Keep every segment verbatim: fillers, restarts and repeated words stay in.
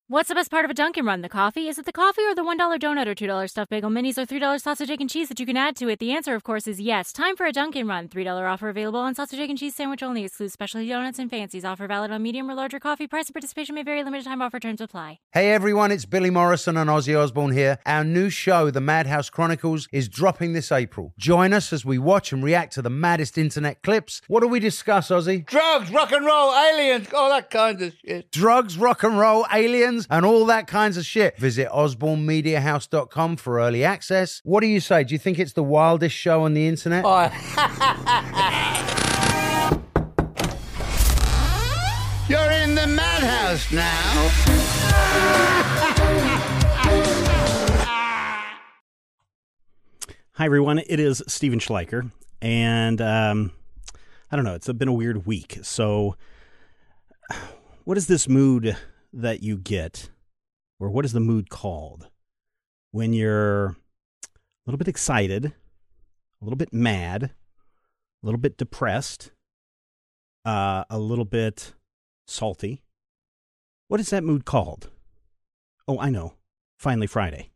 What's the best part of a Dunkin' Run? The coffee? Is it the coffee or the one dollar donut or two dollar stuffed bagel minis or three dollar sausage, egg, and cheese that you can add to it? The answer, of course, is yes. Time for a Dunkin' Run. three dollar offer available on sausage, egg, and cheese sandwich only. Excludes specialty donuts and fancies. Offer valid on medium or larger coffee. Price and participation may vary. Limited time offer. Terms apply. Hey everyone, it's Billy Morrison and Ozzy Osbourne here. Our new show, The Madhouse Chronicles, is dropping this April. Join us as we watch and react to the maddest internet clips. What do we discuss, Ozzy? Drugs, rock and roll, aliens, all that kind of shit. Drugs, rock and roll, aliens, and all that kinds of shit. Visit osborne media house dot com for early access. What do you say? Do you think it's the wildest show on the internet? Oh. You're in the madhouse now. Hi, everyone. It is Steven Schleicher, and um, I don't know. It's been a weird week. So what is this mood that you get, or what is the mood called, when you're a little bit excited, a little bit mad, a little bit depressed, uh, a little bit salty? What is that mood called? Oh, I know. Finally Friday.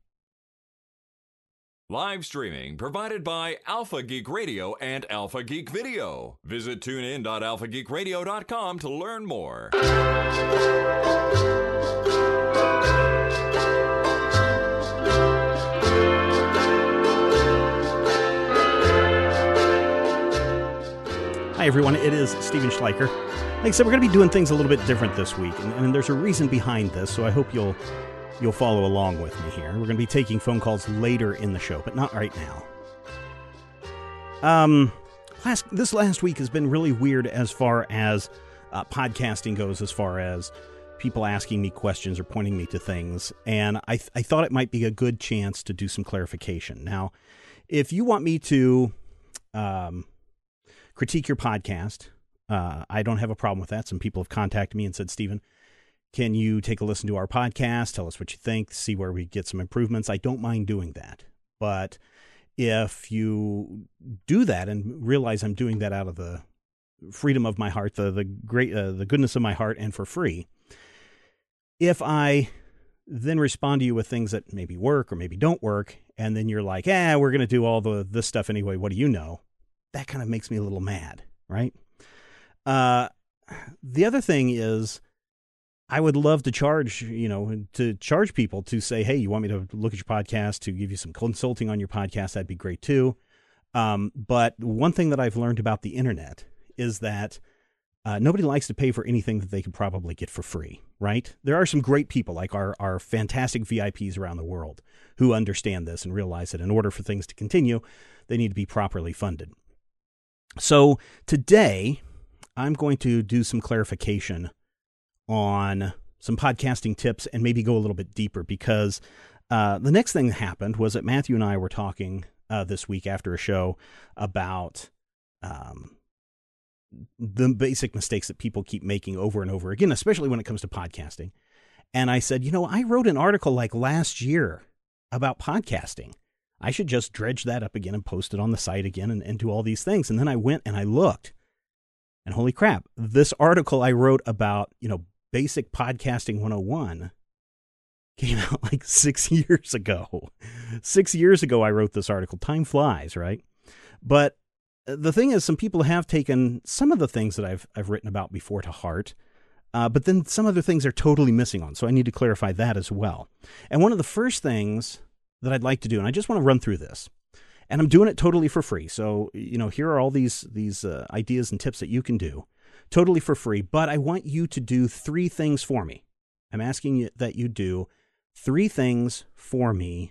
Live streaming provided by Alpha Geek Radio and Alpha Geek Video. Visit tune in dot alpha geek radio dot com to learn more. Hi, everyone. It is Steven Schleicher. Like I said, we're going to be doing things a little bit different this week, and, and there's a reason behind this, so I hope you'll you'll follow along with me here. We're going to be taking phone calls later in the show, but not right now. Um, last this last week has been really weird as far as uh, podcasting goes, as far as people asking me questions or pointing me to things, and I th- I thought it might be a good chance to do some clarification. Now, if you want me to um, critique your podcast, uh, I don't have a problem with that. Some people have contacted me and said, Steven, can you take a listen to our podcast? Tell us what you think, see where we get some improvements. I don't mind doing that. But if you do that and realize I'm doing that out of the freedom of my heart, the the great uh, the goodness of my heart, and for free, if I then respond to you with things that maybe work or maybe don't work, and then you're like, eh, we're going to do all the this stuff anyway, what do you know? That kind of makes me a little mad, right? Uh, the other thing is, I would love to charge, you know, to charge people to say, hey, you want me to look at your podcast, to give you some consulting on your podcast? That'd be great too. Um, but one thing that I've learned about the internet is that uh, nobody likes to pay for anything that they could probably get for free, right? There are some great people, like our, our fantastic V I Ps around the world, who understand this and realize that in order for things to continue, they need to be properly funded. So today, I'm going to do some clarification on some podcasting tips and maybe go a little bit deeper, because uh, the next thing that happened was that Matthew and I were talking uh, this week after a show about um, the basic mistakes that people keep making over and over again, especially when it comes to podcasting. And I said, you know, I wrote an article like last year about podcasting. I should just dredge that up again and post it on the site again and, and do all these things. And then I went and I looked, and holy crap, this article I wrote about, you know, Basic Podcasting one oh one came out like six years ago. Six years ago, I wrote this article. Time flies, right? But the thing is, some people have taken some of the things that I've I've written about before to heart, uh, but then some other things are totally missing on. So I need to clarify that as well. And one of the first things that I'd like to do, and I just want to run through this, and I'm doing it totally for free. So, you know, here are all these these uh, ideas and tips that you can do totally for free, but I want you to do three things for me. I'm asking you that you do three things for me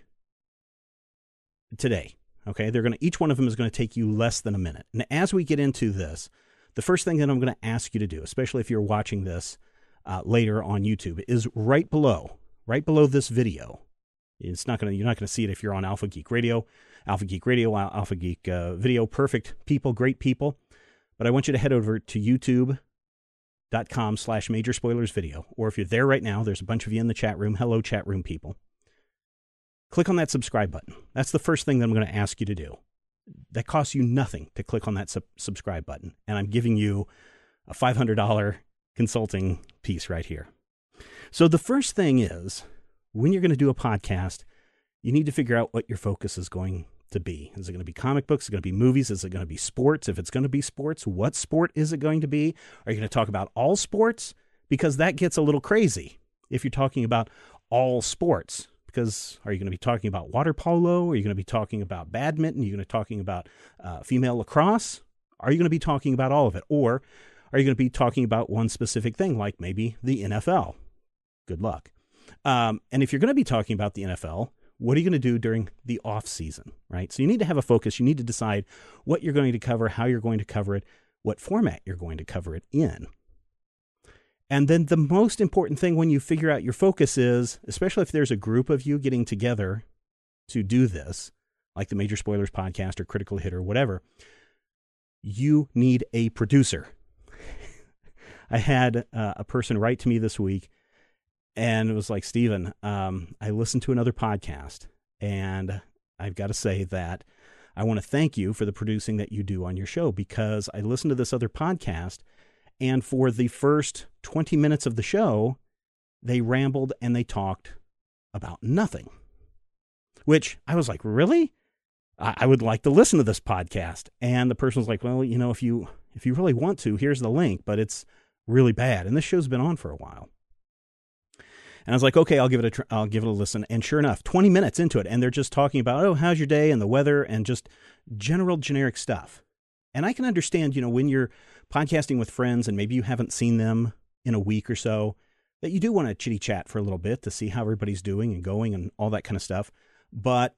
today. Okay, they're going to, each one of them is going to take you less than a minute. And as we get into this, the first thing that I'm going to ask you to do, especially if you're watching this uh, later on YouTube, is right below, right below this video. It's not going to, you're not going to see it if you're on Alpha Geek Radio, Alpha Geek Radio, Alpha Geek uh, Video, perfect people, great people. But I want you to head over to youtube.com slash major spoilers video. Or if you're there right now, there's a bunch of you in the chat room. Hello, chat room people. Click on that subscribe button. That's the first thing that I'm going to ask you to do. That costs you nothing to click on that sub- subscribe button. And I'm giving you a five hundred dollars consulting piece right here. So the first thing is, when you're going to do a podcast, you need to figure out what your focus is going to be. Is it going to be comic books? Is it going to be movies? Is it going to be sports? If it's going to be sports, what sport is it going to be? Are you going to talk about all sports? Because that gets a little crazy if you're talking about all sports. Because are you going to be talking about water polo? Are you going to be talking about badminton? Are you going to be talking about uh, female lacrosse? Are you going to be talking about all of it? Or are you going to be talking about one specific thing, like maybe the N F L? Good luck. Um, and if you're going to be talking about the N F L, what are you going to do during the off season, right? So you need to have a focus. You need to decide what you're going to cover, how you're going to cover it, what format you're going to cover it in. And then the most important thing when you figure out your focus is, especially if there's a group of you getting together to do this, like the Major Spoilers podcast or Critical Hit or whatever, you need a producer. I had uh, a person write to me this week, and it was like, Stephen, um, I listened to another podcast, and I've got to say that I want to thank you for the producing that you do on your show, because I listened to this other podcast, and for the first twenty minutes of the show, they rambled and they talked about nothing. Which I was like, really? I, I would like to listen to this podcast. And the person was like, well, you know, if you if you really want to, here's the link, but it's really bad. And this show's been on for a while. And I was like, okay, I'll give it a tr- I'll give it a listen. And sure enough, twenty minutes into it, and they're just talking about, oh, how's your day and the weather and just general generic stuff. And I can understand, you know, when you're podcasting with friends and maybe you haven't seen them in a week or so, that you do want to chitty chat for a little bit to see how everybody's doing and going and all that kind of stuff. But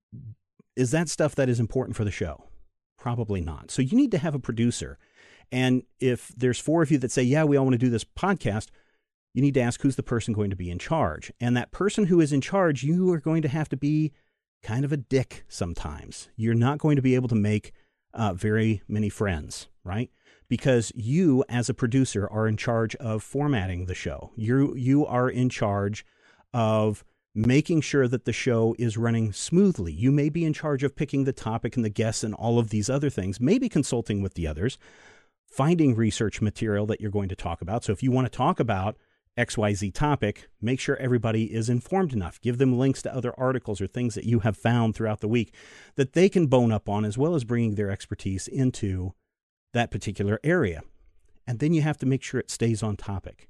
is that stuff that is important for the show? Probably not. So you need to have a producer. And if there's four of you that say, yeah, we all want to do this podcast, you need to ask who's the person going to be in charge. And that person who is in charge, you are going to have to be kind of a dick sometimes. You're not going to be able to make uh, very many friends, right? Because you, as a producer, are in charge of formatting the show. You you are in charge of making sure that the show is running smoothly. You may be in charge of picking the topic and the guests and all of these other things, maybe consulting with the others, finding research material that you're going to talk about. So if you want to talk about X Y Z topic, make sure everybody is informed enough. Give them links to other articles or things that you have found throughout the week that they can bone up on, as well as bringing their expertise into that particular area. And then you have to make sure it stays on topic.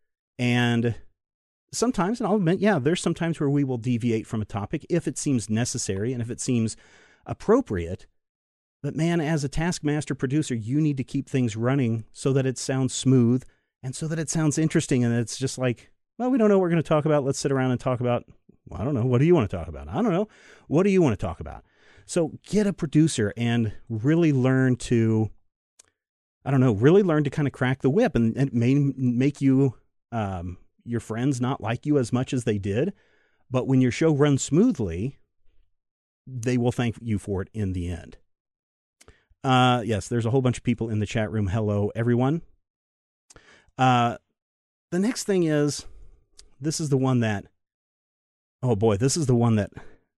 And sometimes, and I'll admit, yeah, there's sometimes where we will deviate from a topic if it seems necessary and if it seems appropriate. But man, as a taskmaster producer, you need to keep things running so that it sounds smooth and so that it sounds interesting. And it's just like, well, we don't know what we're going to talk about. Let's sit around and talk about, well, I don't know. What do you want to talk about? I don't know. What do you want to talk about? So get a producer and really learn to, I don't know, really learn to kind of crack the whip. And it may make you, um, your friends not like you as much as they did. But when your show runs smoothly, they will thank you for it in the end. Uh, yes, there's a whole bunch of people in the chat room. Hello, everyone. Uh, the next thing is, this is the one that, oh boy, this is the one that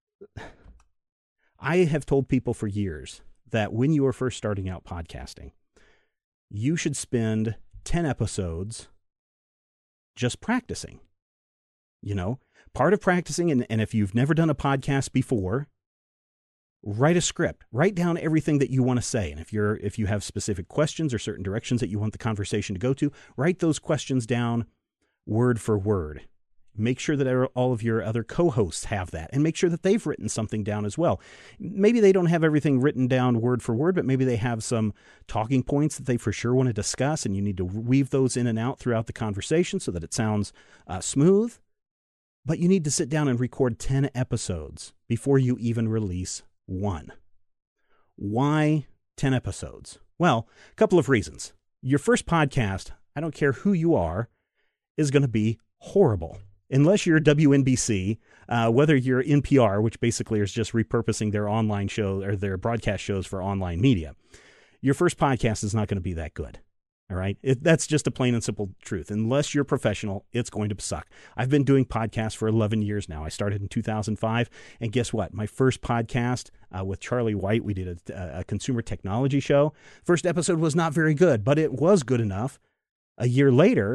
I have told people for years that when you are first starting out podcasting, you should spend ten episodes just practicing. You know, part of practicing, and, and if you've never done a podcast before, write a script, write down everything that you want to say. And if you're, if you have specific questions or certain directions that you want the conversation to go to, write those questions down word for word. Make sure that all of your other co-hosts have that, and make sure that they've written something down as well. Maybe they don't have everything written down word for word, but maybe they have some talking points that they for sure want to discuss, and you need to weave those in and out throughout the conversation so that it sounds uh, smooth. But you need to sit down and record ten episodes before you even release one. Why ten episodes? Well, a couple of reasons. Your first podcast, I don't care who you are, is going to be horrible. Unless you're W N B C, uh, whether you're N P R, which basically is just repurposing their online show or their broadcast shows for online media, your first podcast is not going to be that good. All right. It, that's just a plain and simple truth. Unless you're professional, it's going to suck. I've been doing podcasts for eleven years now. I started in two thousand five. And guess what? My first podcast uh, with Charlie White, we did a, a consumer technology show. First episode was not very good, but it was good enough. A year later,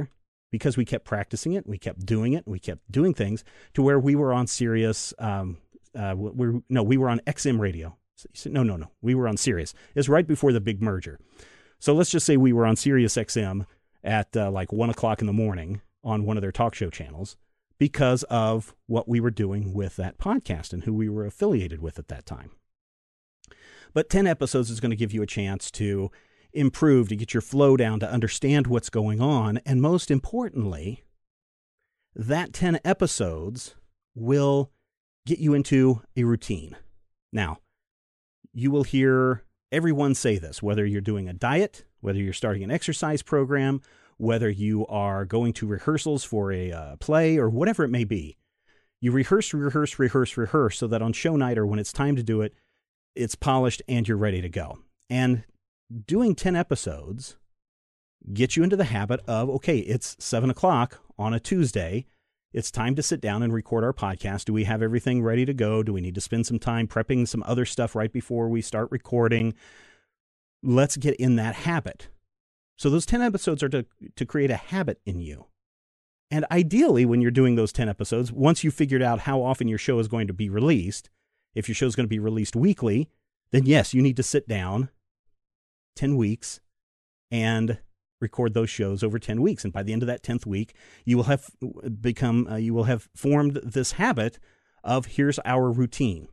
because we kept practicing it, we kept doing it, we kept doing things to where we were on Sirius. Um, uh, we're, no, we were on X M radio. No, no, no. We were on Sirius. It's right before the big merger. So let's just say we were on Sirius X M at uh, like one o'clock in the morning on one of their talk show channels because of what we were doing with that podcast and who we were affiliated with at that time. But ten episodes is going to give you a chance to improve, to get your flow down, to understand what's going on. And most importantly, that ten episodes will get you into a routine. Now, you will hear everyone say this, whether you're doing a diet, whether you're starting an exercise program, whether you are going to rehearsals for a uh, play or whatever it may be. You rehearse, rehearse, rehearse, rehearse so that on show night or when it's time to do it, it's polished and you're ready to go. And doing ten episodes gets you into the habit of, okay, it's seven o'clock on a Tuesday. It's time to sit down and record our podcast. Do we have everything ready to go? Do we need to spend some time prepping some other stuff right before we start recording? Let's get in that habit. So those ten episodes are to, to create a habit in you. And ideally, when you're doing those ten episodes, once you've figured out how often your show is going to be released, if your show is going to be released weekly, then yes, you need to sit down ten weeks and record those shows over ten weeks. And by the end of that tenth week, you will have become, uh, you will have formed this habit of here's our routine.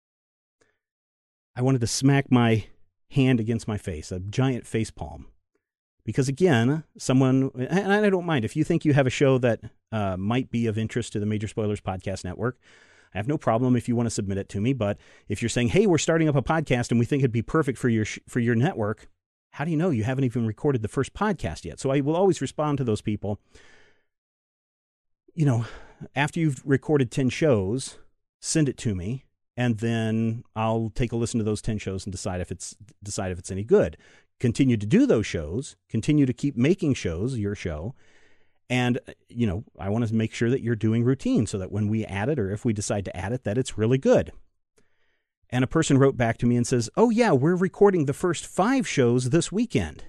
I wanted to smack my hand against my face, a giant face palm. Because again, someone, and I don't mind, if you think you have a show that uh, might be of interest to the Major Spoilers Podcast Network, I have no problem if you want to submit it to me. But if you're saying, hey, we're starting up a podcast and we think it'd be perfect for your sh- for your network, how do you know you haven't even recorded the first podcast yet? So I will always respond to those people. You know, after you've recorded ten shows, send it to me, and then I'll take a listen to those ten shows and decide if it's decide if it's any good. Continue to do those shows, continue to keep making shows, your show. And, you know, I want to make sure that you're doing routine so that when we add it or if we decide to add it, that it's really good. And a person wrote back to me and says, oh, yeah, we're recording the first five shows this weekend.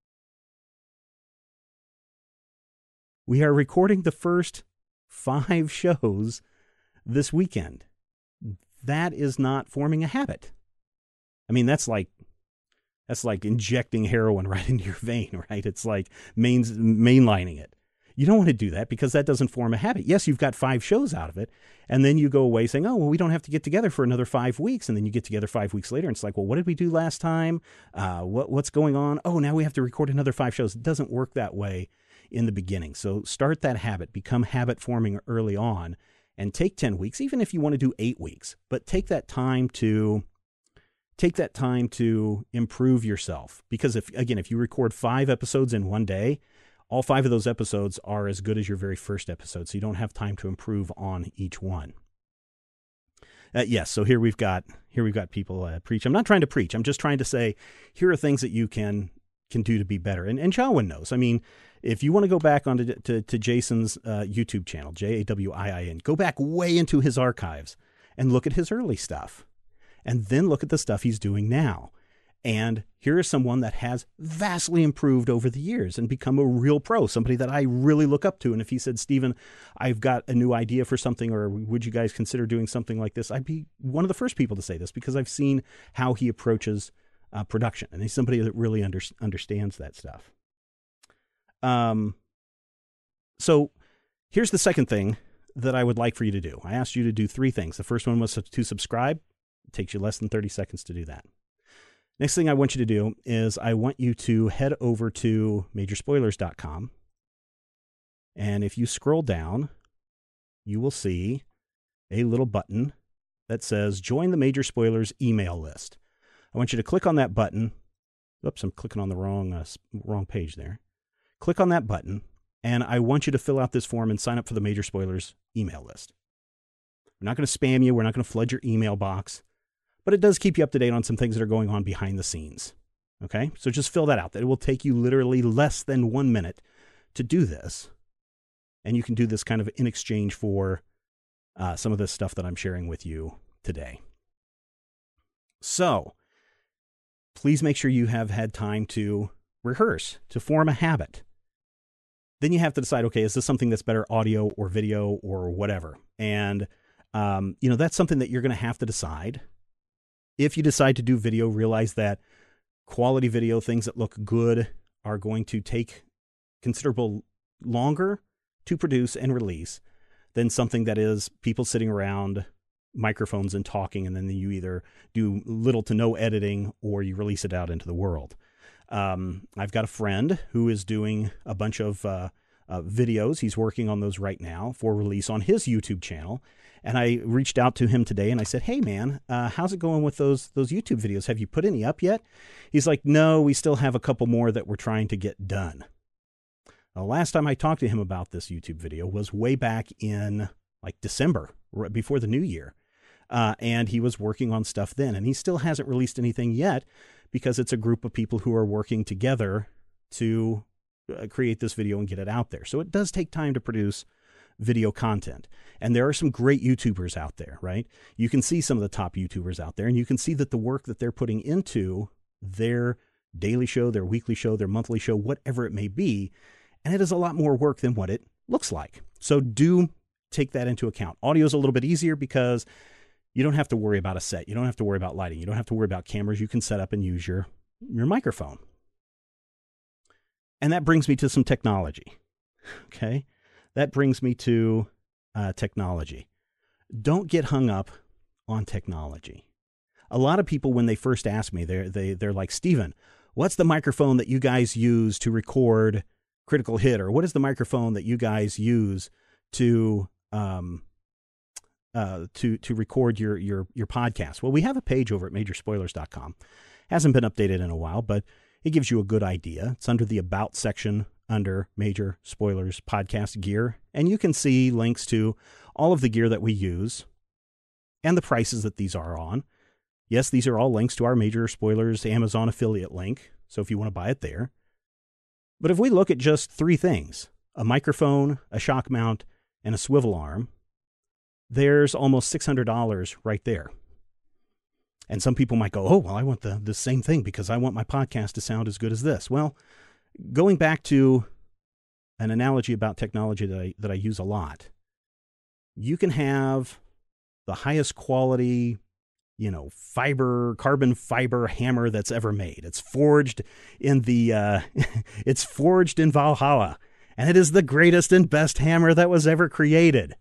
We are recording the first five shows this weekend. That is not forming a habit. I mean, that's like that's like injecting heroin right into your vein, right? It's like mains, mainlining it. You don't want to do that because that doesn't form a habit. Yes, you've got five shows out of it, and then you go away saying, oh, well, we don't have to get together for another five weeks. And then you get together five weeks later, and it's like, well, what did we do last time? Uh, what What's going on? Oh, now we have to record another five shows. It doesn't work that way in the beginning. So start that habit. Become habit forming early on, and take ten weeks, even if you want to do eight weeks. But take that time to take that time to improve yourself. Because, if again, if you record five episodes in one day, all five of those episodes are as good as your very first episode, so you don't have time to improve on each one. Uh, yes, so here we've got here we've got people uh, preach. I'm not trying to preach. I'm just trying to say here are things that you can can do to be better. And and Jawin knows. I mean, if you want to go back onto to, to Jason's uh, YouTube channel, J A W I I N, go back way into his archives and look at his early stuff, and then look at the stuff he's doing now. And here is someone that has vastly improved over the years and become a real pro, somebody that I really look up to. And if he said, Stephen, I've got a new idea for something, or would you guys consider doing something like this? I'd be one of the first people to say this because I've seen how he approaches uh, production. And he's somebody that really under, understands that stuff. Um. So here's the second thing that I would like for you to do. I asked you to do three things. The first one was to subscribe. It takes you less than thirty seconds to do that. Next thing I want you to do is I want you to head over to major spoilers dot com. And if you scroll down, you will see a little button that says Join the Major Spoilers email list. I want you to click on that button. Oops, I'm clicking on the wrong, uh, wrong page there. Click on that button, and I want you to fill out this form and sign up for the Major Spoilers email list. We're not going to spam you. We're not going to flood your email box. But it does keep you up to date on some things that are going on behind the scenes. Okay? So just fill that out. That it will take you literally less than one minute to do this. And you can do this kind of in exchange for uh, some of the stuff that I'm sharing with you today. So please make sure you have had time to rehearse, to form a habit. then you have to decide, okay, is this something that's better audio or video or whatever? And, um, you know, that's something that you're going to have to decide. If you decide to do video, realize that quality video, things that look good, are going to take considerable longer to produce and release than something that is people sitting around microphones and talking, and then you either do little to no editing or you release it out into the world. Um, I've got a friend who is doing a bunch of uh, uh, videos. He's working on those right now for release on his YouTube channel. And I reached out to him today and I said, hey, man, uh, how's it going with those those YouTube videos? Have you put any up yet? He's like, no, we still have a couple more that we're trying to get done. The last time I talked to him about this YouTube video was way back in like December, right before the new year. Uh, and he was working on stuff then. And he still hasn't released anything yet because it's a group of people who are working together to uh, create this video and get it out there. So it does take time to produce video content. And there are some great YouTubers out there, right? You can see some of the top YouTubers out there, and you can see that the work that they're putting into their daily show, their weekly show, their monthly show, whatever it may be, and it is a lot more work than what it looks like. So do take that into account. Audio is a little bit easier because you don't have to worry about a set. You don't have to worry about lighting. You don't have to worry about cameras. You can set up and use your, your microphone. And that brings me to some technology. Okay? That brings me to uh, technology. Don't get hung up on technology. A lot of people, when they first ask me, they're, they, they're like, Stephen, what's the microphone that you guys use to record Critical Hit? Or what is the microphone that you guys use to um, uh, to to record your, your, your podcast? Well, we have a page over at major spoilers dot com. Hasn't been updated in a while, but it gives you a good idea. It's under the About section under Major Spoilers Podcast Gear, and you can see links to all of the gear that we use and the prices that these are on. Yes, these are all links to our Major Spoilers Amazon affiliate link, so if you want to buy it there. But if we look at just three things, a microphone, a shock mount, and a swivel arm, there's almost six hundred dollars right there. And some people might go, oh, well, I want the, the same thing because I want my podcast to sound as good as this. Well, going back to an analogy about technology that I, that I use a lot, you can have the highest quality, you know, fiber, carbon fiber hammer that's ever made. It's forged in the, uh, it's forged in Valhalla, and it is the greatest and best hammer that was ever created.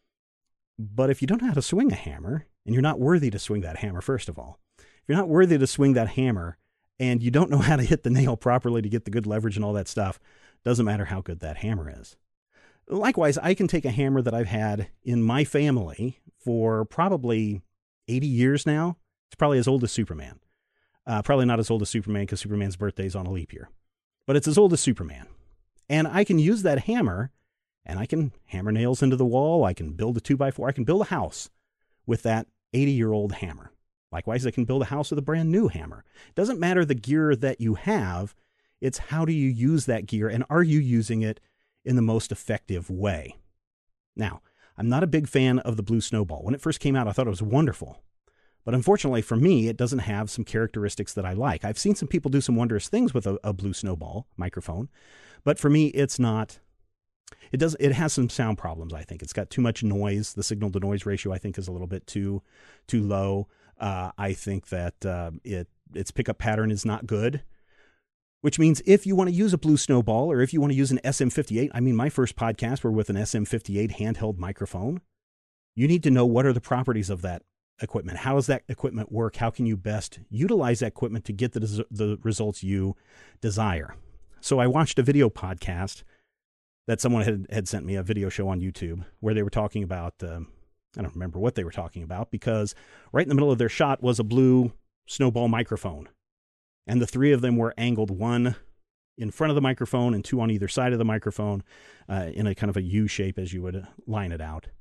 But if you don't know how to swing a hammer, and you're not worthy to swing that hammer, first of all, if you're not worthy to swing that hammer, and you don't know how to hit the nail properly to get the good leverage and all that stuff, doesn't matter how good that hammer is. Likewise, I can take a hammer that I've had in my family for probably eighty years now. It's probably as old as Superman. Uh, probably not as old as Superman because Superman's birthday is on a leap year. But it's as old as Superman. And I can use that hammer, and I can hammer nails into the wall. I can build a two by four. I can build a house with that eighty-year-old hammer. Likewise, I can build a house with a brand new hammer. It doesn't matter the gear that you have. It's how do you use that gear, and are you using it in the most effective way? Now, I'm not a big fan of the Blue Snowball. When it first came out, I thought it was wonderful. But unfortunately for me, it doesn't have some characteristics that I like. I've seen some people do some wondrous things with a, a Blue Snowball microphone, but for me, it's not... It does. It has some sound problems, I think. It's got too much noise. The signal-to-noise ratio, I think, is a little bit too too low. Uh, I think that uh, it its pickup pattern is not good, which means if you want to use a Blue Snowball or if you want to use an S M fifty-eight, I mean, my first podcasts were with an S M fifty-eight handheld microphone. You need to know what are the properties of that equipment. How does that equipment work? How can you best utilize that equipment to get the, the results you desire? So I watched a video podcast that someone had, had sent me, a video show on YouTube where they were talking about, um, I don't remember what they were talking about, because right in the middle of their shot was a Blue Snowball microphone. And the three of them were angled, one in front of the microphone and two on either side of the microphone, uh, in a kind of a U shape as you would line it out.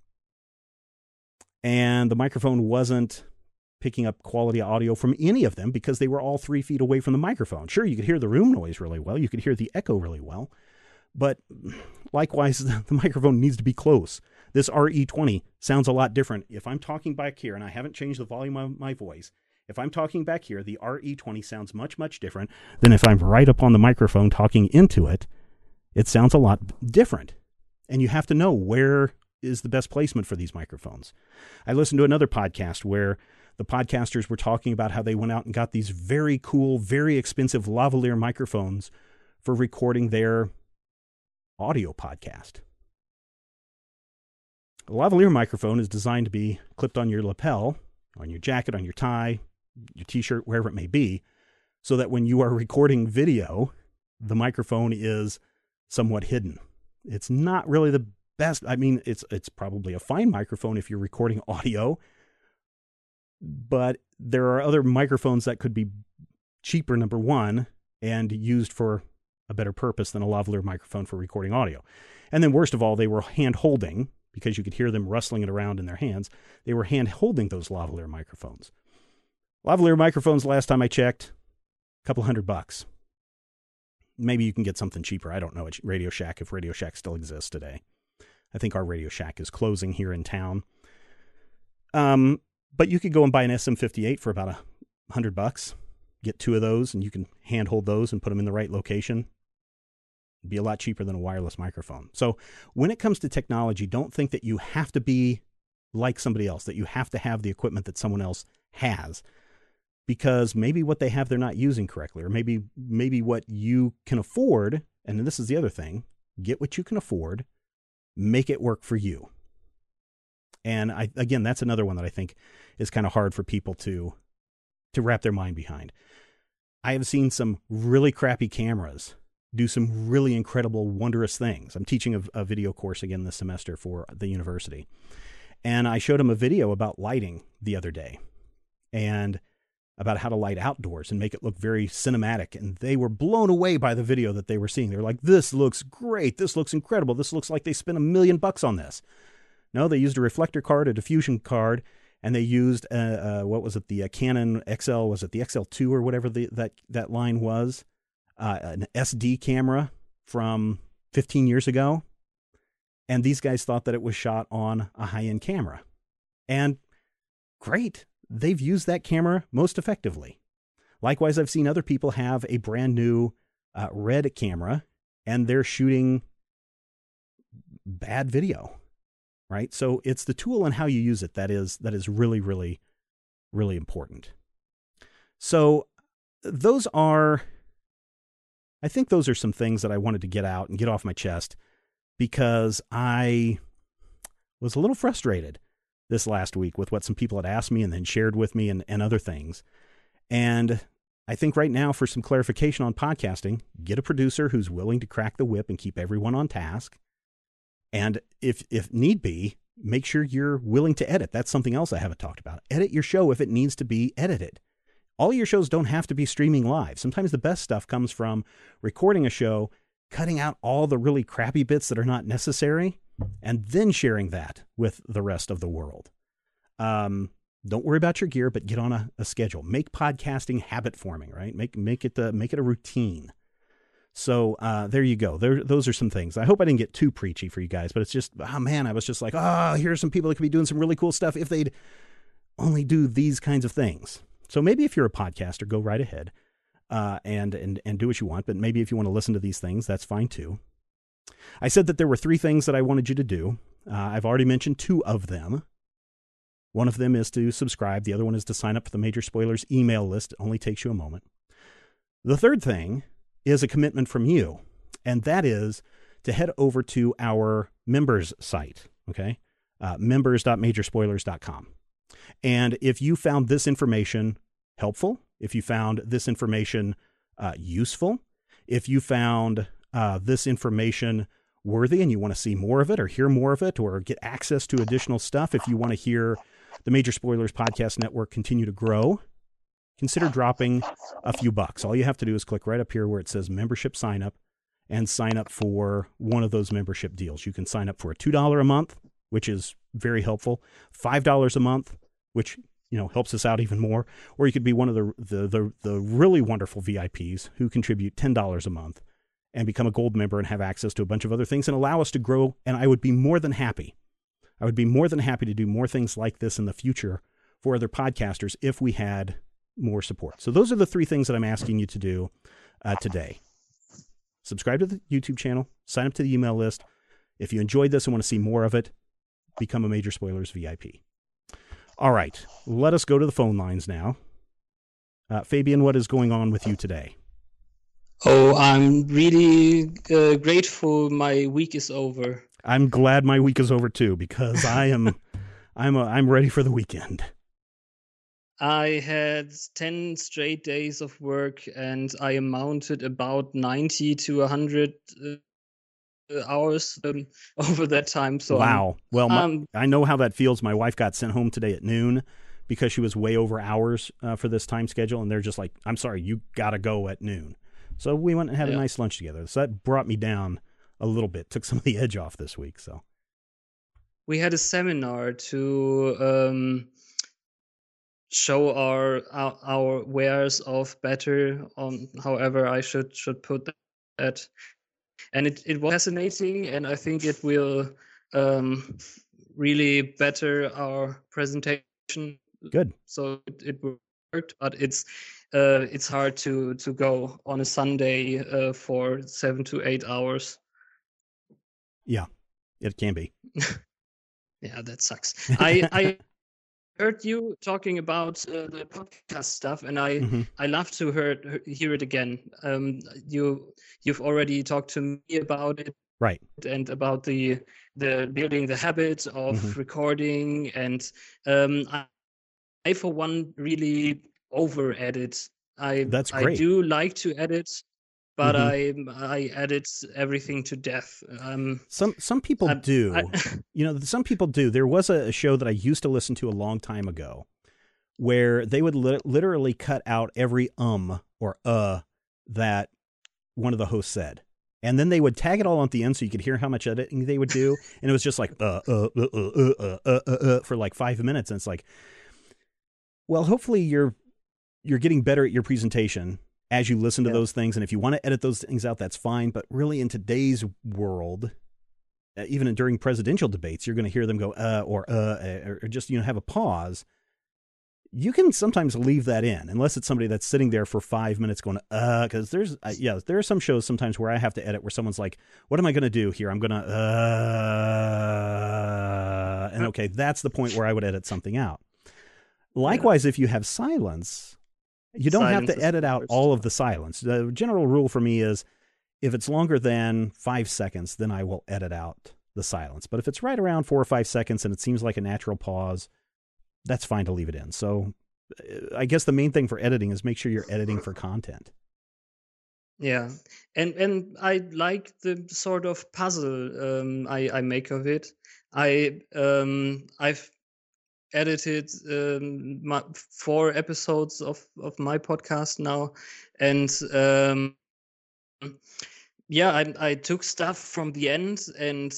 And the microphone wasn't picking up quality audio from any of them because they were all three feet away from the microphone. Sure, you could hear the room noise really well. You could hear the echo really well. But likewise, the microphone needs to be close. This R E twenty sounds a lot different. If I'm talking back here, and I haven't changed the volume of my voice, if I'm talking back here, the R E twenty sounds much, much different than if I'm right up on the microphone talking into it it sounds a lot different. And you have to know where is the best placement for these microphones. I listened to another podcast where the podcasters were talking about how they went out and got these very cool, very expensive lavalier microphones for recording their audio podcast. A lavalier microphone is designed to be clipped on your lapel, on your jacket, on your tie, your t-shirt, wherever it may be, so that when you are recording video, the microphone is somewhat hidden. It's not really the best. I mean, it's it's probably a fine microphone if you're recording audio, but there are other microphones that could be cheaper, number one, and used for a better purpose than a lavalier microphone for recording audio. And then worst of all, they were hand-holding, because you could hear them rustling it around in their hands. They were hand-holding those lavalier microphones. Lavalier microphones, last time I checked, a couple hundred bucks. Maybe you can get something cheaper. I don't know at Radio Shack, if Radio Shack still exists today. I think our Radio Shack is closing here in town. Um, but you could go and buy an S M fifty-eight for about a hundred bucks. Get two of those, and you can handhold those and put them in the right location. It'd be a lot cheaper than a wireless microphone. So when it comes to technology, don't think that you have to be like somebody else, that you have to have the equipment that someone else has. Because maybe what they have they're not using correctly, or maybe maybe what you can afford, and this is the other thing, get what you can afford, make it work for you. And I, again, that's another one that I think is kind of hard for people to to wrap their mind behind. I have seen some really crappy cameras do some really incredible, wondrous things. I'm teaching a, a video course again this semester for the university. And I showed them a video about lighting the other day, and about how to light outdoors and make it look very cinematic. And they were blown away by the video that they were seeing. They were like, this looks great. This looks incredible. This looks like they spent a million bucks on this. No, they used a reflector card, a diffusion card, and they used, uh, uh, what was it, the uh, Canon X L, was it the X L two or whatever the, that, that line was? Uh, an S D camera from fifteen years ago. And these guys thought that it was shot on a high-end camera. And great. They've used that camera most effectively. Likewise, I've seen other people have a brand new uh, Red camera, and they're shooting bad video, right? So it's the tool and how you use it that is that is really, really, really important. So those are, I think those are some things that I wanted to get out and get off my chest, because I was a little frustrated this last week with what some people had asked me and then shared with me, and, and other things. And I think right now, for some clarification on podcasting, get a producer who's willing to crack the whip and keep everyone on task. And if if need be, make sure you're willing to edit. That's something else I haven't talked about. Edit your show if it needs to be edited. All your shows don't have to be streaming live. Sometimes the best stuff comes from recording a show, cutting out all the really crappy bits that are not necessary, and then sharing that with the rest of the world. Um, don't worry about your gear, but get on a, a schedule. Make podcasting habit forming, right? Make make it the make it a routine. So uh, there you go. There, those are some things. I hope I didn't get too preachy for you guys, but it's just, oh man, I was just like, oh, here's some people that could be doing some really cool stuff if they'd only do these kinds of things. So maybe if you're a podcaster, go right ahead uh, and and and do what you want. But maybe if you want to listen to these things, that's fine too. I said that there were three things that I wanted you to do. Uh, I've already mentioned two of them. One of them is to subscribe. The other one is to sign up for the Major Spoilers email list. It only takes you a moment. The third thing is a commitment from you, and that is to head over to our members site, okay? Uh, members dot major spoilers dot com. And if you found this information helpful, if you found this information uh, useful, if you found uh, this information worthy and you want to see more of it or hear more of it or get access to additional stuff, if you want to hear the Major Spoilers Podcast Network continue to grow, consider dropping a few bucks. All you have to do is click right up here where it says membership sign up and sign up for one of those membership deals. You can sign up for a two dollars a month, which is very helpful, five dollars a month, which, you know, helps us out even more, or you could be one of the the the, the really wonderful V I Ps who contribute ten dollars a month and become a gold member and have access to a bunch of other things and allow us to grow. And I would be more than happy. I would be more than happy to do more things like this in the future for other podcasters if we had more support. So those are the three things that I'm asking you to do uh, today. subscribe to the YouTube channel, sign up to the email list. If you enjoyed this and want to see more of it, become a Major Spoilers V I P. All right, let us go to the phone lines now. Uh, Fabian, what is going on with you today? Oh, I'm really uh, grateful my week is over. I'm glad my week is over too, because I am I'm a, I'm ready for the weekend. I had ten straight days of work and I amounted about ninety to one hundred uh, hours um, over that time. So wow. I'm, well, my, um, I know how that feels. My wife got sent home today at noon because she was way over hours uh, for this time schedule. And they're just like, I'm sorry, you got to go at noon. So we went and had yeah. a nice lunch together. So that brought me down a little bit, took some of the edge off this week. So we had a seminar to um, show our, our our wares of better on however I should should put that. And it, it was fascinating, and I think it will um, really better our presentation. Good. So it, it worked, but it's uh, it's hard to, to go on a Sunday uh, for seven to eight hours. Yeah, it can be. Yeah, that sucks. I I heard you talking about uh, the podcast stuff, and I mm-hmm. I love to hear hear it again. Um, you you've already talked to me about it, right? And about the the building the habit of mm-hmm. recording, and um, I, I for one really over edit. I That's great. I do like to edit, but mm-hmm. I I edit everything to death. Um, some some people I, do. I, you know, some people do. There was a, a show that I used to listen to a long time ago, where they would li- literally cut out every um or uh that one of the hosts said, and then they would tag it all at the end so you could hear how much editing they would do, and it was just like uh uh uh uh uh uh uh, uh, uh for like five minutes, and it's like, well, hopefully you're you're getting better at your presentation as you listen to yeah. those things. And if you want to edit those things out, that's fine. But really in today's world, uh, even during presidential debates, you're going to hear them go, uh, or, uh, or just, you know, have a pause. You can sometimes leave that in unless it's somebody that's sitting there for five minutes going, uh, cause there's, uh, yeah, there are some shows sometimes where I have to edit where someone's like, what am I going to do here? I'm going to, uh, and okay, that's the point where I would edit something out. Likewise, yeah. if you have silence, you don't silence have to edit out all of the silence. The general rule for me is if it's longer than five seconds, then I will edit out the silence. But if it's right around four or five seconds and it seems like a natural pause, that's fine to leave it in. So I guess the main thing for editing is make sure you're editing for content. Yeah. And and I like the sort of puzzle um, I, I make of it. I um, I've edited um, my, four episodes of, of my podcast now, and um, yeah, I, I took stuff from the end and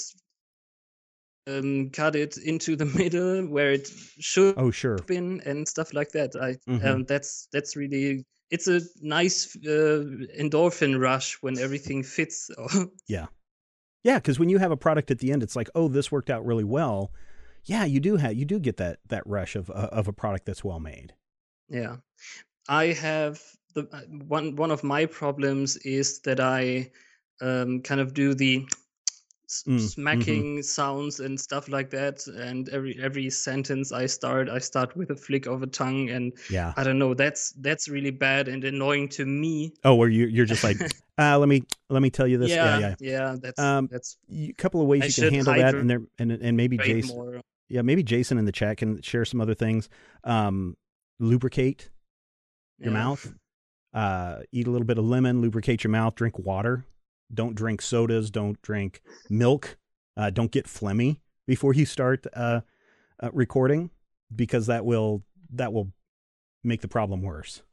um, cut it into the middle where it should oh sure have been and stuff like that. I mm-hmm. um, that's that's really it's a nice uh, endorphin rush when everything fits. yeah, yeah, because when you have a product at the end, it's like, oh, this worked out really well. Yeah, you do have you do get that that rush of uh, of a product that's well made. Yeah, I have the one one of my problems is that I um, kind of do the mm, smacking mm-hmm. sounds and stuff like that, and every every sentence I start I start with a flick of a tongue, and yeah, I don't know, that's that's really bad and annoying to me. Oh, where you you're just like, uh, let me let me tell you this. Yeah, yeah, yeah. yeah that's um, that's a couple of ways I you can handle that, and there and and maybe Jason. More. Yeah, maybe Jason in the chat can share some other things. Um, lubricate your yeah. mouth. Uh, eat a little bit of lemon. Lubricate your mouth. Drink water. Don't drink sodas. Don't drink milk. Uh, don't get phlegmy before you start uh, uh, recording, because that will that will make the problem worse.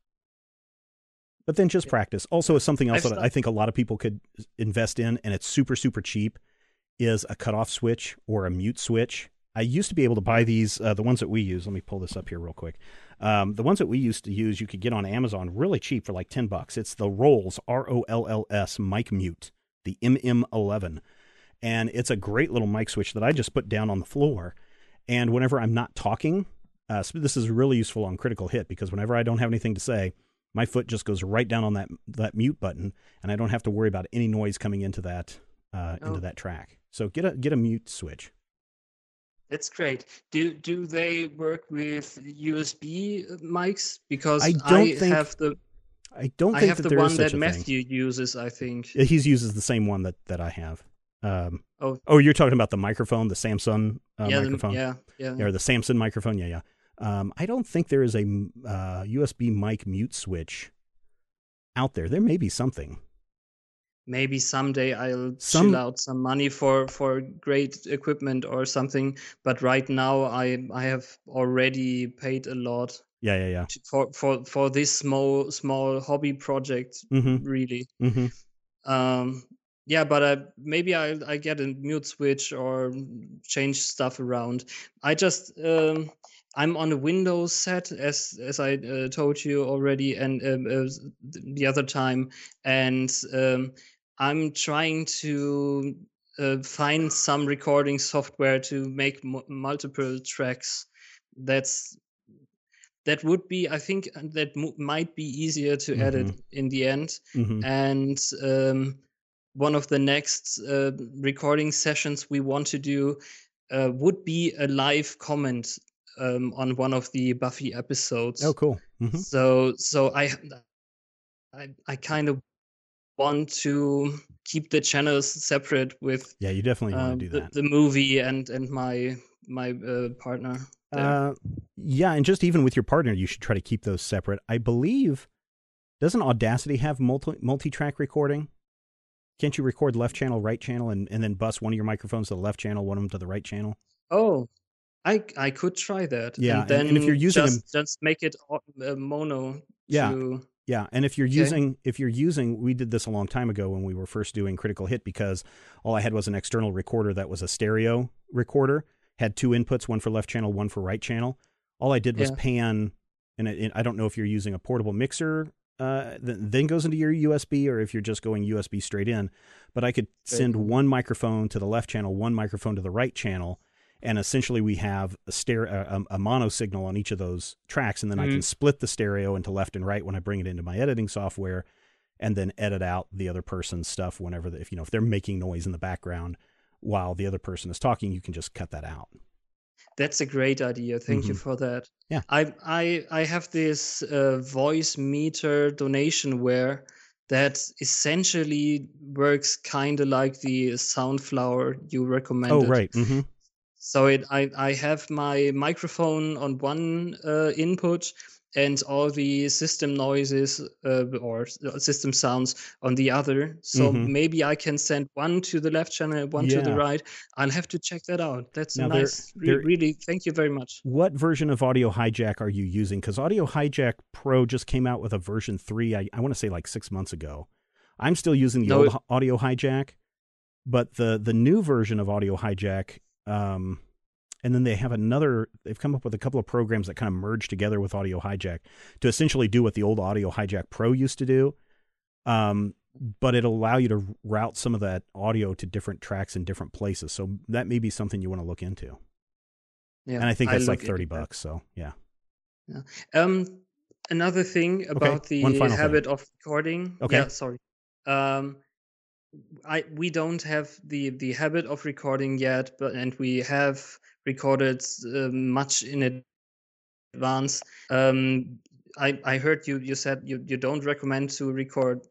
But then just yeah. practice. Also, something else I've that stopped. I think a lot of people could invest in, and it's super super cheap, is a cutoff switch or a mute switch. I used to be able to buy these, uh, the ones that we use. Let me pull this up here real quick. Um, the ones that we used to use, you could get on Amazon really cheap for like ten bucks. It's the Rolls, R O L L S, mic mute, the M M eleven. And it's a great little mic switch that I just put down on the floor. And whenever I'm not talking, uh, so this is really useful on Critical Hit, because whenever I don't have anything to say, My foot just goes right down on that that mute button, and I don't have to worry about any noise coming into that uh, Oh. into that track. So get a get a mute switch. That's great. Do do they work with U S B mics? Because I I, don't think- have the I don't I think have that the there is one such that a thing. Matthew uses. I think. He uses the same one that, that I have. Um, Oh. oh, you're talking about the microphone, the Samsung uh, yeah, the- microphone, yeah, yeah. Yeah, or the Samsung microphone. Yeah, yeah. Um, I don't think there is a uh, U S B mic mute switch out there. There may be something. Maybe someday I'll Some- chill out some money for for great equipment or something. But right now, I I have already paid a lot Yeah, yeah, yeah. to- for for for this small small hobby project. Mm-hmm. Really. Mm-hmm. Um, yeah, but I, maybe I I get a mute switch or change stuff around. I just um, I'm on a Windows set as as I uh, told you already, and um, uh, the other time, and um, I'm trying to uh, find some recording software to make m- multiple tracks. That's that would be, I think, uh, that m- might be easier to edit in the end. Mm-hmm. And um, one of the next uh, recording sessions we want to do uh, would be a live comment um, on one of the Buffy episodes. Oh, cool. Mm-hmm. So, so I, I, I kind of want to keep the channels separate with Yeah, you definitely want um, to do the, that. the movie and and my my uh, partner. there. Uh, yeah, and just even with your partner, you should try to keep those separate. I believe, doesn't Audacity have multi multi-track recording? Can't you record left channel, right channel, and, and then bus one of your microphones to the left channel, one of them to the right channel? Oh, I I could try that. Yeah, and and- then and if you're using a- just just make it au- uh, mono. Yeah. To, Yeah, and if you're Okay. using, if you're using, we did this a long time ago when we were first doing Critical Hit, because all I had was an external recorder that was a stereo recorder, had two inputs, one for left channel, one for right channel. All I did was Yeah. pan, and it, it- I don't know if you're using a portable mixer uh, that then goes into your U S B, or if you're just going U S B straight in, but I could send cool. one microphone to the left channel, one microphone to the right channel, and essentially we have a stereo, a, a mono signal on each of those tracks, and then I can Mhm. split the stereo into left and right when I bring it into my editing software, and then edit out the other person's stuff whenever, the, if you know if they're making noise in the background while the other person is talking, you can just cut that out. That's a great idea. Thank you Mhm. for that. Yeah. I I I have this uh, voice meter donationware that essentially works kind of like the Soundflower you recommended. Oh, right. Mm-hmm. So it I I have my microphone on one uh, input and all the system noises uh, or s- system sounds on the other. So Mhm. maybe I can send one to the left channel, one to the Yeah. right. I'll have to check that out. That's Now there- nice. Re- there- really, thank you very much. What version of Audio Hijack are you using? Because Audio Hijack Pro just came out with a version three, I, I want to say like six months ago. I'm still using the No, old it- Hi- Audio Hijack, but the, the new version of Audio Hijack, um, and then they have another, they've come up with a couple of programs that kind of merge together with Audio Hijack to essentially do what the old Audio Hijack Pro used to do. Um, but it'll allow you to route some of that audio to different tracks in different places. So that may be something you want to look into. Yeah, And I think that's I'll like look thirty into that. bucks. So yeah. Um, another thing about the one final thing. habit of recording. Okay. Yeah, sorry. Um, I we don't have the the habit of recording yet, but and we have recorded uh, much in advance. Um, I I heard you you said you you don't recommend to record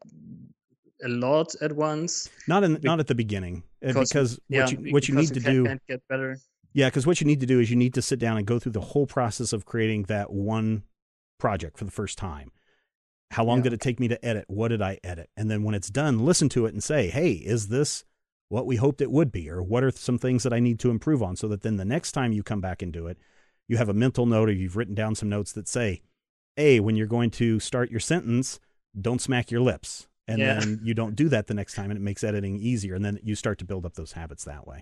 a lot at once. Not in Be- not at the beginning, uh, because- because yeah, what you be- what you because need to can- do, can't get better. yeah, because what you need to do is you need to sit down and go through the whole process of creating that one project for the first time. How long Yeah. did it take me to edit? What did I edit? And then when it's done, listen to it and say, hey, is this what we hoped it would be? Or what are some things that I need to improve on? So that then the next time you come back and do it, you have a mental note or you've written down some notes that say, hey, when you're going to start your sentence, don't smack your lips. And Yeah. then you don't do that the next time, and it makes editing easier. And then you start to build up those habits that way.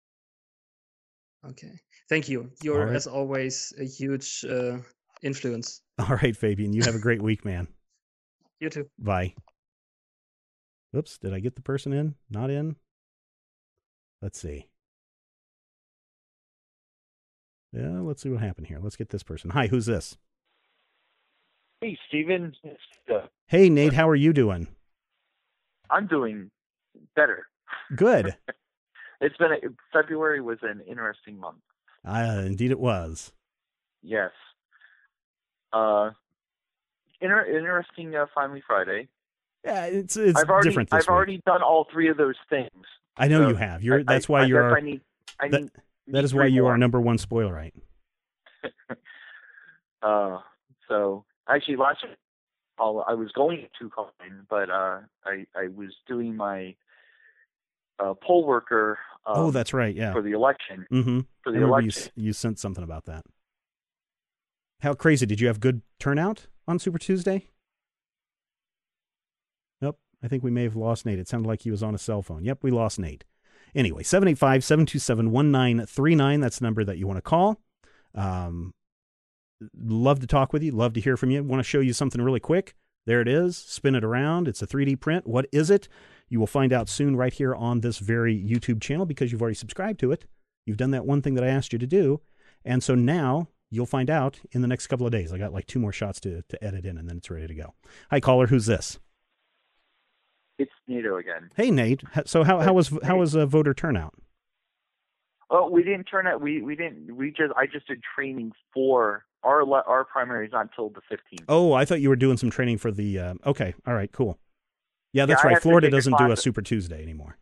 Okay, thank you. You're right. as always a huge uh, influence. All right, Fabian, you have a great week, man. You too. Bye. Oops, did I get the person in? Not in? Let's see. Yeah, let's see what happened here. Let's get this person. Hi, who's this? Hey, Steven. Uh, Hey, Nate, how are you doing? I'm doing better. Good. It's been a, February was an interesting month. Uh, indeed it was. Yes. Uh, inter- interesting. Uh, finally, Friday. Yeah, it's it's I've already different this I've week. already done all three of those things. I know so you have. You're I, that's I, why I you're guess our, I need I that, need, that need is why three you more. are number one spoilerite. uh, so actually last week I'll, I was going to call in, but uh, I I was doing my uh, poll worker. Um, oh, that's right. Yeah. For the election. Mm-hmm. For I the remember election. you, you sent something about that. How crazy. Did you have good turnout on Super Tuesday? Nope. I think we may have lost Nate. It sounded like he was on a cell phone. Yep, we lost Nate. Anyway, seven eight five, seven two seven, one nine three nine. That's the number that you want to call. Um, love to talk with you. Love to hear from you. Want to show you something really quick. There it is. Spin it around. It's a three D print. What is it? You will find out soon right here on this very YouTube channel because you've already subscribed to it. You've done that one thing that I asked you to do. And so now you'll find out in the next couple of days. I got like two more shots to, to edit in and then it's ready to go. Hi, caller. Who's this? It's Nato again. Hey, Nate. So how, how was how was uh, voter turnout? Oh, we didn't turn out. We we didn't. We just. I just did training for our le- our primary is not until the fifteenth. Oh, I thought you were doing some training for the. Uh, okay, all right, cool. Yeah, that's yeah, right. Florida doesn't do a class. Super Tuesday anymore.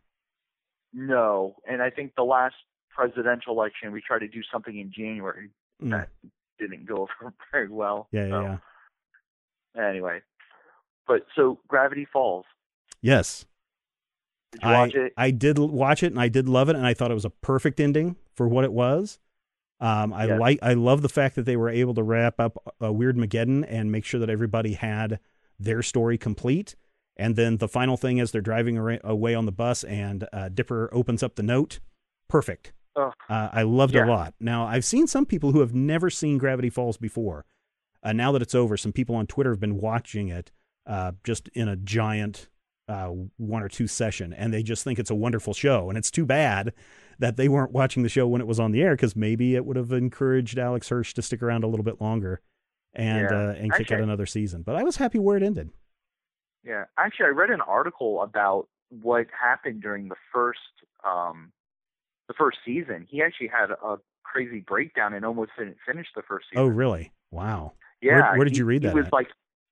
No, and I think the last presidential election we tried to do something in January Mm. that didn't go over very well. Yeah, yeah, so. yeah. Anyway, but so Gravity Falls. Yes. Did you I, watch it? I did watch it and I did love it and I thought it was a perfect ending for what it was. Um, I yes. like I love the fact that they were able to wrap up a Weird Mageddon and make sure that everybody had their story complete. And then the final thing is they're driving away on the bus and uh, Dipper opens up the note. Perfect. Oh, uh, I loved yeah. it a lot. Now, I've seen some people who have never seen Gravity Falls before. Uh, now that it's over, some people on Twitter have been watching it uh, just in a giant uh, one or two session, and they just think it's a wonderful show. And it's too bad that they weren't watching the show when it was on the air, because maybe it would have encouraged Alex Hirsch to stick around a little bit longer and yeah. uh, and kick Actually, out another season. But I was happy where it ended. Yeah, actually, I read an article about what happened during the first um, the first season. He actually had a crazy breakdown and almost didn't finish the first season. Oh, really? Wow. Yeah. Where, where did he, you read that? It was at? like,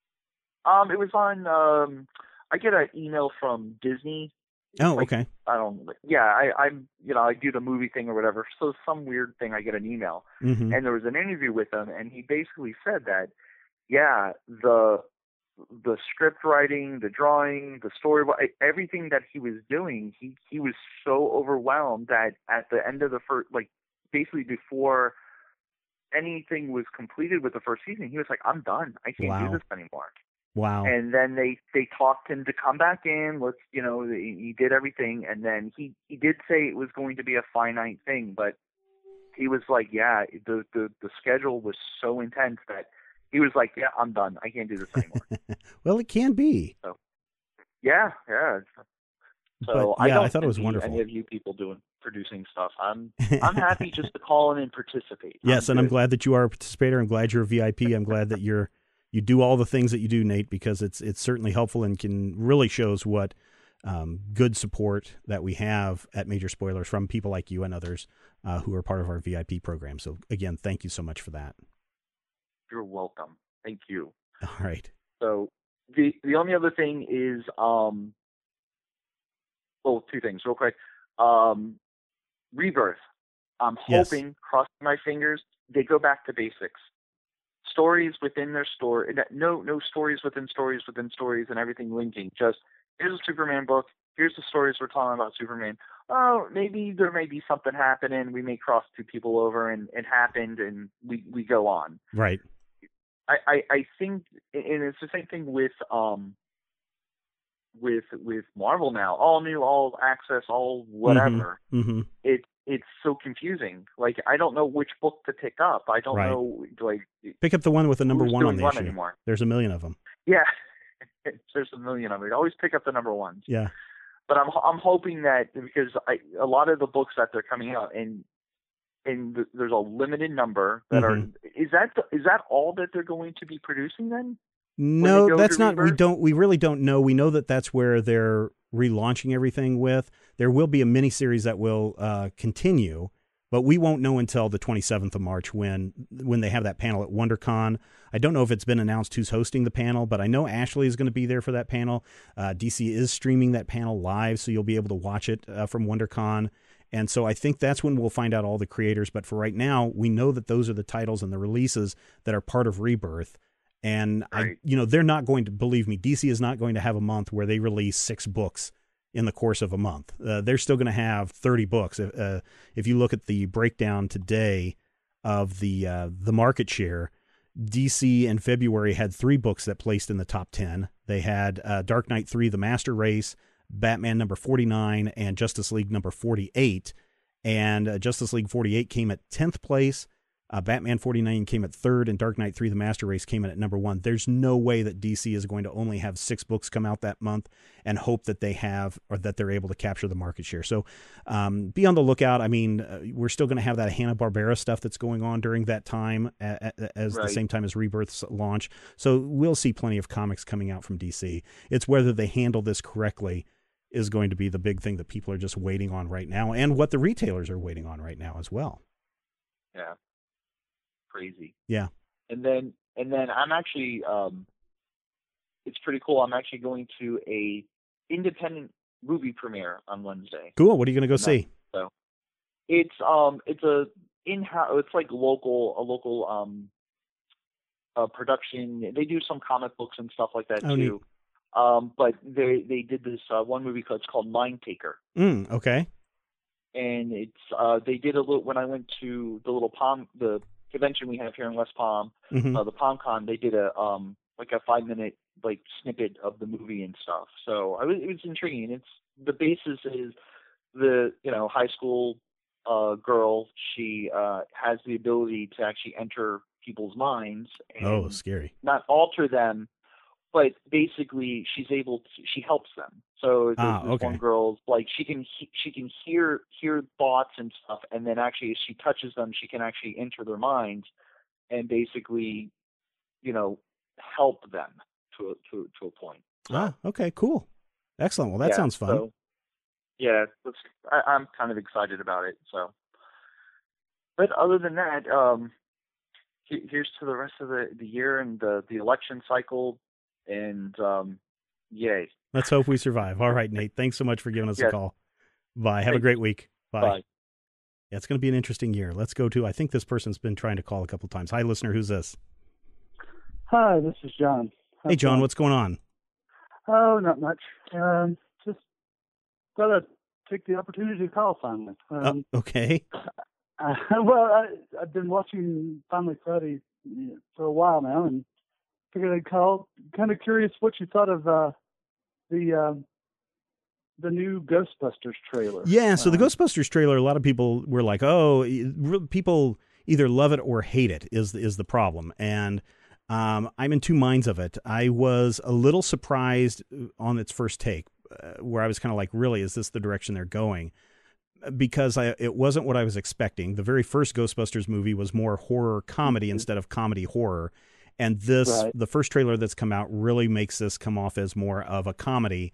um, it was on. Um, I get an email from Disney. Oh, like, okay. I don't. Yeah, I, I'm. You know, I do the movie thing or whatever. So some weird thing, I get an email, Mm-hmm. and there was an interview with him, and he basically said that, yeah, the the script writing, the drawing, the story, everything that he was doing, he he was so overwhelmed that at the end of the first, like basically before anything was completed with the first season, he was like, I'm done. I can't Wow. do this anymore. Wow. And then they they talked him to come back in. Let's, you know, he, he did everything, and then he he did say it was going to be a finite thing, but he was like, yeah, the the the schedule was so intense that he was like, yeah, I'm done. I can't do this anymore. Well, it can be. So, yeah, yeah. So But, I yeah, don't I thought it was envy wonderful. Any of you people doing producing stuff, I'm I'm happy just to call in and participate. Yes, I'm and I'm good. glad that you are a participator. I'm glad you're a V I P. I'm glad that you're you do all the things that you do, Nate, because it's it's certainly helpful and can really shows what um, good support that we have at Major Spoilers from people like you and others uh, who are part of our V I P program. So again, thank you so much for that. You're welcome. Thank you. All right. So the the only other thing is, um, well, two things real quick. Um, Rebirth. I'm Yes. hoping, crossing my fingers, they go back to basics. Stories within their story. No, no stories within stories within stories and everything linking. Just here's a Superman book. Here's the stories we're telling about Superman. Oh, maybe there may be something happening. We may cross two people over, and it happened, and we we go on. Right. I, I, I think, and it's the same thing with um with with Marvel now. All new, all access, all whatever. Mm-hmm. It it's so confusing. Like I don't know which book to pick up. I don't Right. know like Pick up the one with the number who's one on doing the what issue. anymore. There's a million of them. Yeah, there's a million of it. Always pick up the number ones. Yeah. But I'm I'm hoping that because I, a lot of the books that they're coming out and and th- there's a limited number that Mhm. are is that the, is that all that they're going to be producing then? No, go that's to not. We Rebirth? don't. We really don't know. We know that that's where they're relaunching everything with. There will be a miniseries that will uh, continue, but we won't know until the twenty-seventh of March when when they have that panel at WonderCon. I don't know if it's been announced who's hosting the panel, but I know Ashley is going to be there for that panel. Uh, D C is streaming that panel live, so you'll be able to watch it uh, from WonderCon. And so I think that's when we'll find out all the creators. But for right now, we know that those are the titles and the releases that are part of Rebirth. And Right. I, you know, they're not going to, believe me, D C is not going to have a month where they release six books in the course of a month. Uh, they're still going to have thirty books. Uh, if you look at the breakdown today of the uh, the market share, D C in February had three books that placed in the top ten. They had uh, Dark Knight three, The Master Race, Batman number forty-nine, and Justice League number forty-eight. And uh, Justice League forty-eight came at tenth place. Uh, Batman forty-nine came at third, and Dark Knight three, The Master Race came in at number one. There's no way that D C is going to only have six books come out that month and hope that they have, or that they're able to capture the market share. So um, be on the lookout. I mean, uh, we're still going to have that Hanna-Barbera stuff that's going on during that time a, a, as Right. the same time as Rebirth's launch. So we'll see plenty of comics coming out from D C. It's whether they handle this correctly is going to be the big thing that people are just waiting on right now, and what the retailers are waiting on right now as well. Yeah. Crazy. Yeah. And then and then I'm actually um it's pretty cool. I'm actually going to a independent movie premiere on Wednesday. Cool. What are you going to go No. see? So it's um it's a in house it's like local a local um uh production. They do some comic books and stuff like that Oh, too. Um but they they did this uh, one movie called it's called Mind Taker. Mm, okay. And it's uh they did a little when I went to the little Palm the convention we have here in West Palm, Mhm. uh, the PalmCon, they did a um like a five minute like snippet of the movie and stuff. So I was it was intriguing. It's the basis is the you know high school uh girl. She uh has the ability to actually enter people's minds and Oh, scary. not alter them, but basically she's able to, she helps them. So there's Ah, this okay. one girl, like she can he- she can hear hear thoughts and stuff, and then actually as she touches them, she can actually enter their minds and basically, you know, help them to a, to to a point. So, Ah, okay, cool. Excellent. Well, that yeah, sounds fun. so, yeah, that's, I, I'm kind of excited about it. So, but other than that, um, he- here's to the rest of the, the year and the the election cycle, and um, yay. Let's hope we survive. All right, Nate. Thanks so much for giving us a Yes. call. Bye. Have a Thanks. great week. Bye. Bye. Yeah, it's going to be an interesting year. Let's go to, I think this person's been trying to call a couple times. Hi, listener. Who's this? Hi, this is John. How's Hey, it John. going? What's going on? Oh, not much. Um, just thought I'd take the opportunity to call finally. Um, Uh, okay. uh, well, I, I've been watching Family Friday you know, for a while now, and figured I'd call. Kind of curious what you thought of uh, the um, the new Ghostbusters trailer. Yeah, so the Um, Ghostbusters trailer, a lot of people were like, "Oh, e- re- people either love it or hate it." Is is the problem? And um, I'm in two minds of it. I was a little surprised on its first take, uh, where I was kind of like, "Really, is this the direction they're going?" Because I, it wasn't what I was expecting. The very first Ghostbusters movie was more horror comedy instead of comedy horror, and this, Right. the first trailer that's come out, really makes this come off as more of a comedy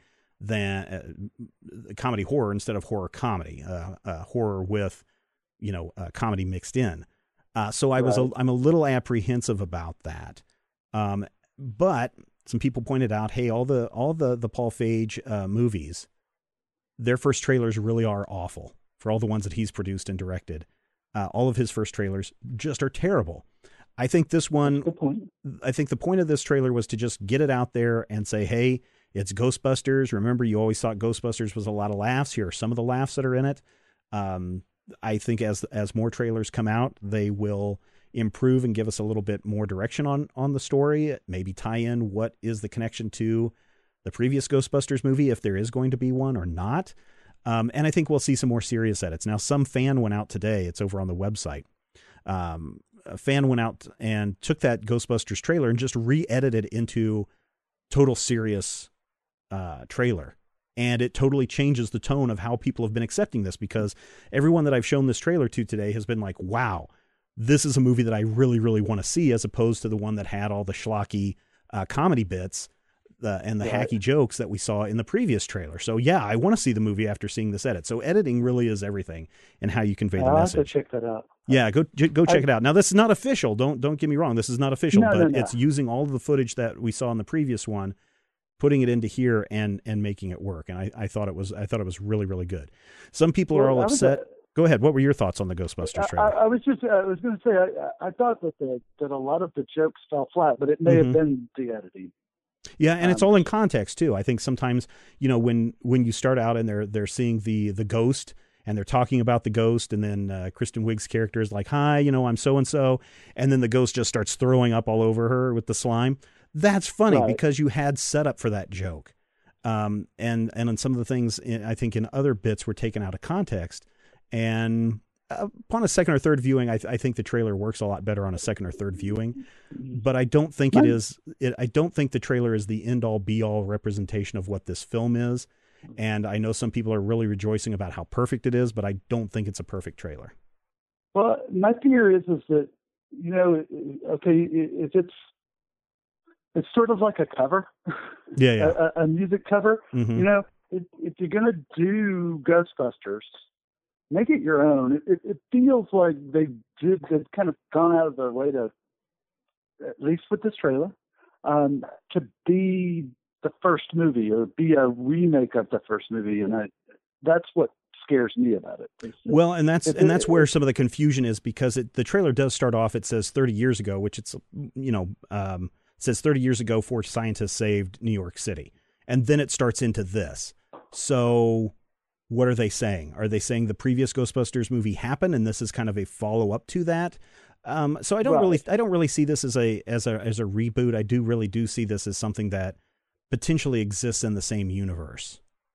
than uh, comedy horror instead of horror comedy, uh, uh, horror with, you know, uh, comedy mixed in. Uh, so I was, a, Right. I'm a little apprehensive about that. Um, but some people pointed out, hey, all the, all the, the Paul Feig uh, movies, their first trailers really are awful for all the ones that he's produced and directed. Uh, all of his first trailers just are terrible. I think this one, Good point. I think the point of this trailer was to just get it out there and say, hey, it's Ghostbusters. Remember, you always thought Ghostbusters was a lot of laughs. Here are some of the laughs that are in it. Um, I think as as more trailers come out, they will improve and give us a little bit more direction on on the story. Maybe tie in what is the connection to the previous Ghostbusters movie, if there is going to be one or not. Um, and I think we'll see some more serious edits. Now, some fan went out today. It's over on the website. Um, a fan went out and took that Ghostbusters trailer and just re-edited it into total serious uh, trailer. And it totally changes the tone of how people have been accepting this, because everyone that I've shown this trailer to today has been like, wow, this is a movie that I really, really want to see, as opposed to the one that had all the schlocky uh, comedy bits uh, and the Right. hacky jokes that we saw in the previous trailer. So yeah, I want to see the movie after seeing this edit. So editing really is everything in how you convey the I'll have to message. check that out. Yeah, go go check I- it out. Now, this is not official. Don't don't get me wrong. This is not official, No, but no, no. it's using all of the footage that we saw in the previous one, putting it into here and and making it work. And I, I thought it was I thought it was really really good. Some people are Well, all I was, upset. uh, Go ahead. What were your thoughts on the Ghostbusters I, trailer? I was just, I was going to say, I, I thought that the, that a lot of the jokes fell flat, but it may Mhm. have been the editing. Yeah, and it's Um, all in context too. I think sometimes, you know, when when you start out and they're they're seeing the the ghost and they're talking about the ghost, and then uh, Kristen Wiig's character is like, "Hi, you know, I'm so and so," and then the ghost just starts throwing up all over her with the slime. That's funny Right. because you had set up for that joke, um, and and on some of the things in, I think in other bits were taken out of context, and upon a second or third viewing, I, I think the trailer works a lot better on a second or third viewing. But I don't think it is. It, I don't think the trailer is the end all be all representation of what this film is. And I know some people are really rejoicing about how perfect it is, but I don't think it's a perfect trailer. Well, my fear is, is that, you know, okay, if it's, it's sort of like a cover, Yeah, yeah. a, a music cover, Mhm. you know, if, if you're going to do Ghostbusters, make it your own. It, it, it feels like they did, they've kind of gone out of their way to, at least with this trailer, um, to be the first movie or be a remake of the first movie. And I, that's what scares me about it. It's- Well, and that's If and it- that's where some of the confusion is, because it, the trailer does start off. It says thirty years ago, which it's you know um, it says thirty years ago, four scientists saved New York City, and then it starts into this. So, what are they saying? Are they saying the previous Ghostbusters movie happened, and this is kind of a follow up to that? Um, so I don't Right. really I don't really see this as a as a as a reboot. I do really do see this as something that potentially exists in the same universe.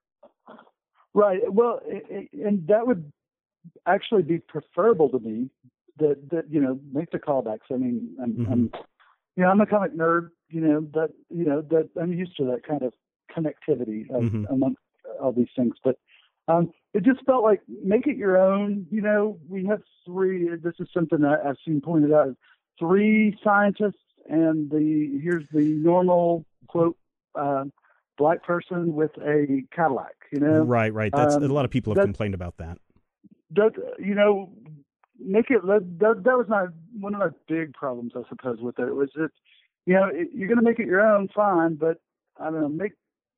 Right. Well, i- i- and that would actually be preferable to me. That that you know make the callbacks. I mean, I'm, Mhm. I'm you know I'm a comic nerd. You know that you know that I'm used to that kind of connectivity of, Mhm. amongst all these things. But um, it just felt like make it your own. You know, we have three. This is something that I've seen pointed out. Three scientists, and the here's the normal quote uh, black person with a Cadillac. You know, Right, right. That's Um, a lot of people have that- complained about that. that you know make it that, that that was my one of my big problems, I suppose, with it was that you know it, you're going to make it your own, fine, but I don't know, make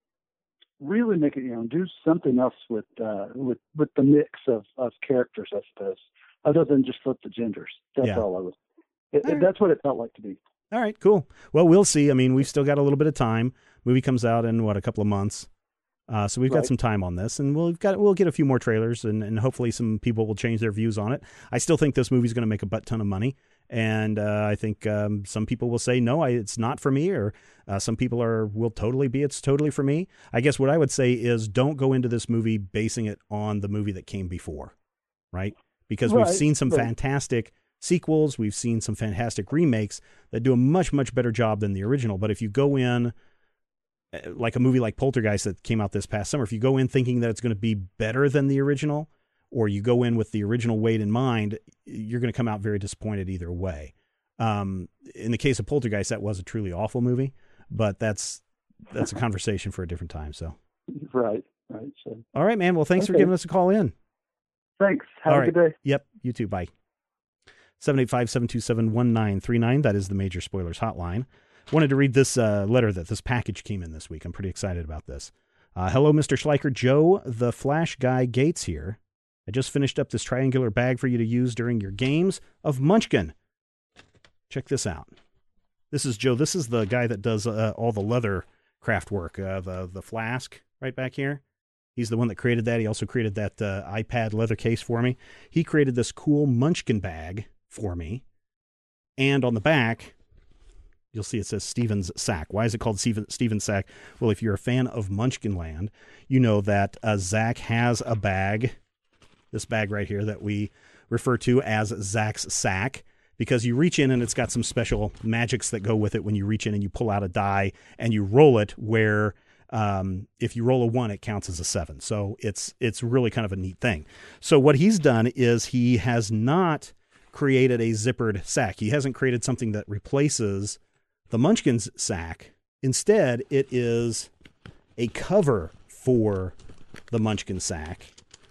really make it your own. Do something else with uh with with the mix of of characters, I suppose, other than just flip the genders. That's Yeah. all I was. It, All right. That's what it felt like to me. All right, cool. Well, we'll see. I mean, we've still got a little bit of time. Movie comes out in what, a couple of months. Uh, so we've got Right. some time on this, and we'll got we'll get a few more trailers, and, and hopefully some people will change their views on it. I still think this movie's going to make a butt ton of money, and uh, I think um, some people will say no, I, it's not for me, or uh, some people are will totally be it's totally for me. I guess what I would say is don't go into this movie basing it on the movie that came before, right? Because we've Right, seen some right. fantastic sequels, we've seen some fantastic remakes that do a much much better job than the original. But if you go in uh, like a movie like Poltergeist that came out this past summer, if you go in thinking that it's going to be better than the original, or you go in with the original weight in mind, you're going to come out very disappointed either way. Um, in the case of Poltergeist, that was a truly awful movie, but that's that's a conversation for a different time. So, Right, right. So all right, man. Well, thanks for Okay. giving us a call in. thanks. Have All a right. good day. Yep. You too. Bye. seven eight five, seven two seven, one nine three nine. That is the Major Spoilers hotline. Wanted to read this uh, letter that this package came in this week. I'm pretty excited about this. Uh, hello, Mister Schleicher. Joe, the Flash Guy Gates here. I just finished up this triangular bag for you to use during your games of Munchkin. Check this out. This is Joe. This is the guy that does uh, all the leather craft work. Uh, the, the flask right back here. He's the one that created that. He also created that uh, iPad leather case for me. He created this cool Munchkin bag for me. And on the back, you'll see it says Steven's Sack. Why is it called Steven, Steven's Sack? Well, if you're a fan of Munchkin Land, you know that uh, Zach has a bag, this bag right here that we refer to as Zach's Sack, because you reach in and it's got some special magics that go with it when you reach in and you pull out a die and you roll it where um, if you roll a one, it counts as a seven. So it's it's really kind of a neat thing. So what he's done is he has not created a zippered sack. He hasn't created something that replaces the Munchkins sack. Instead, it is a cover for the Munchkin sack.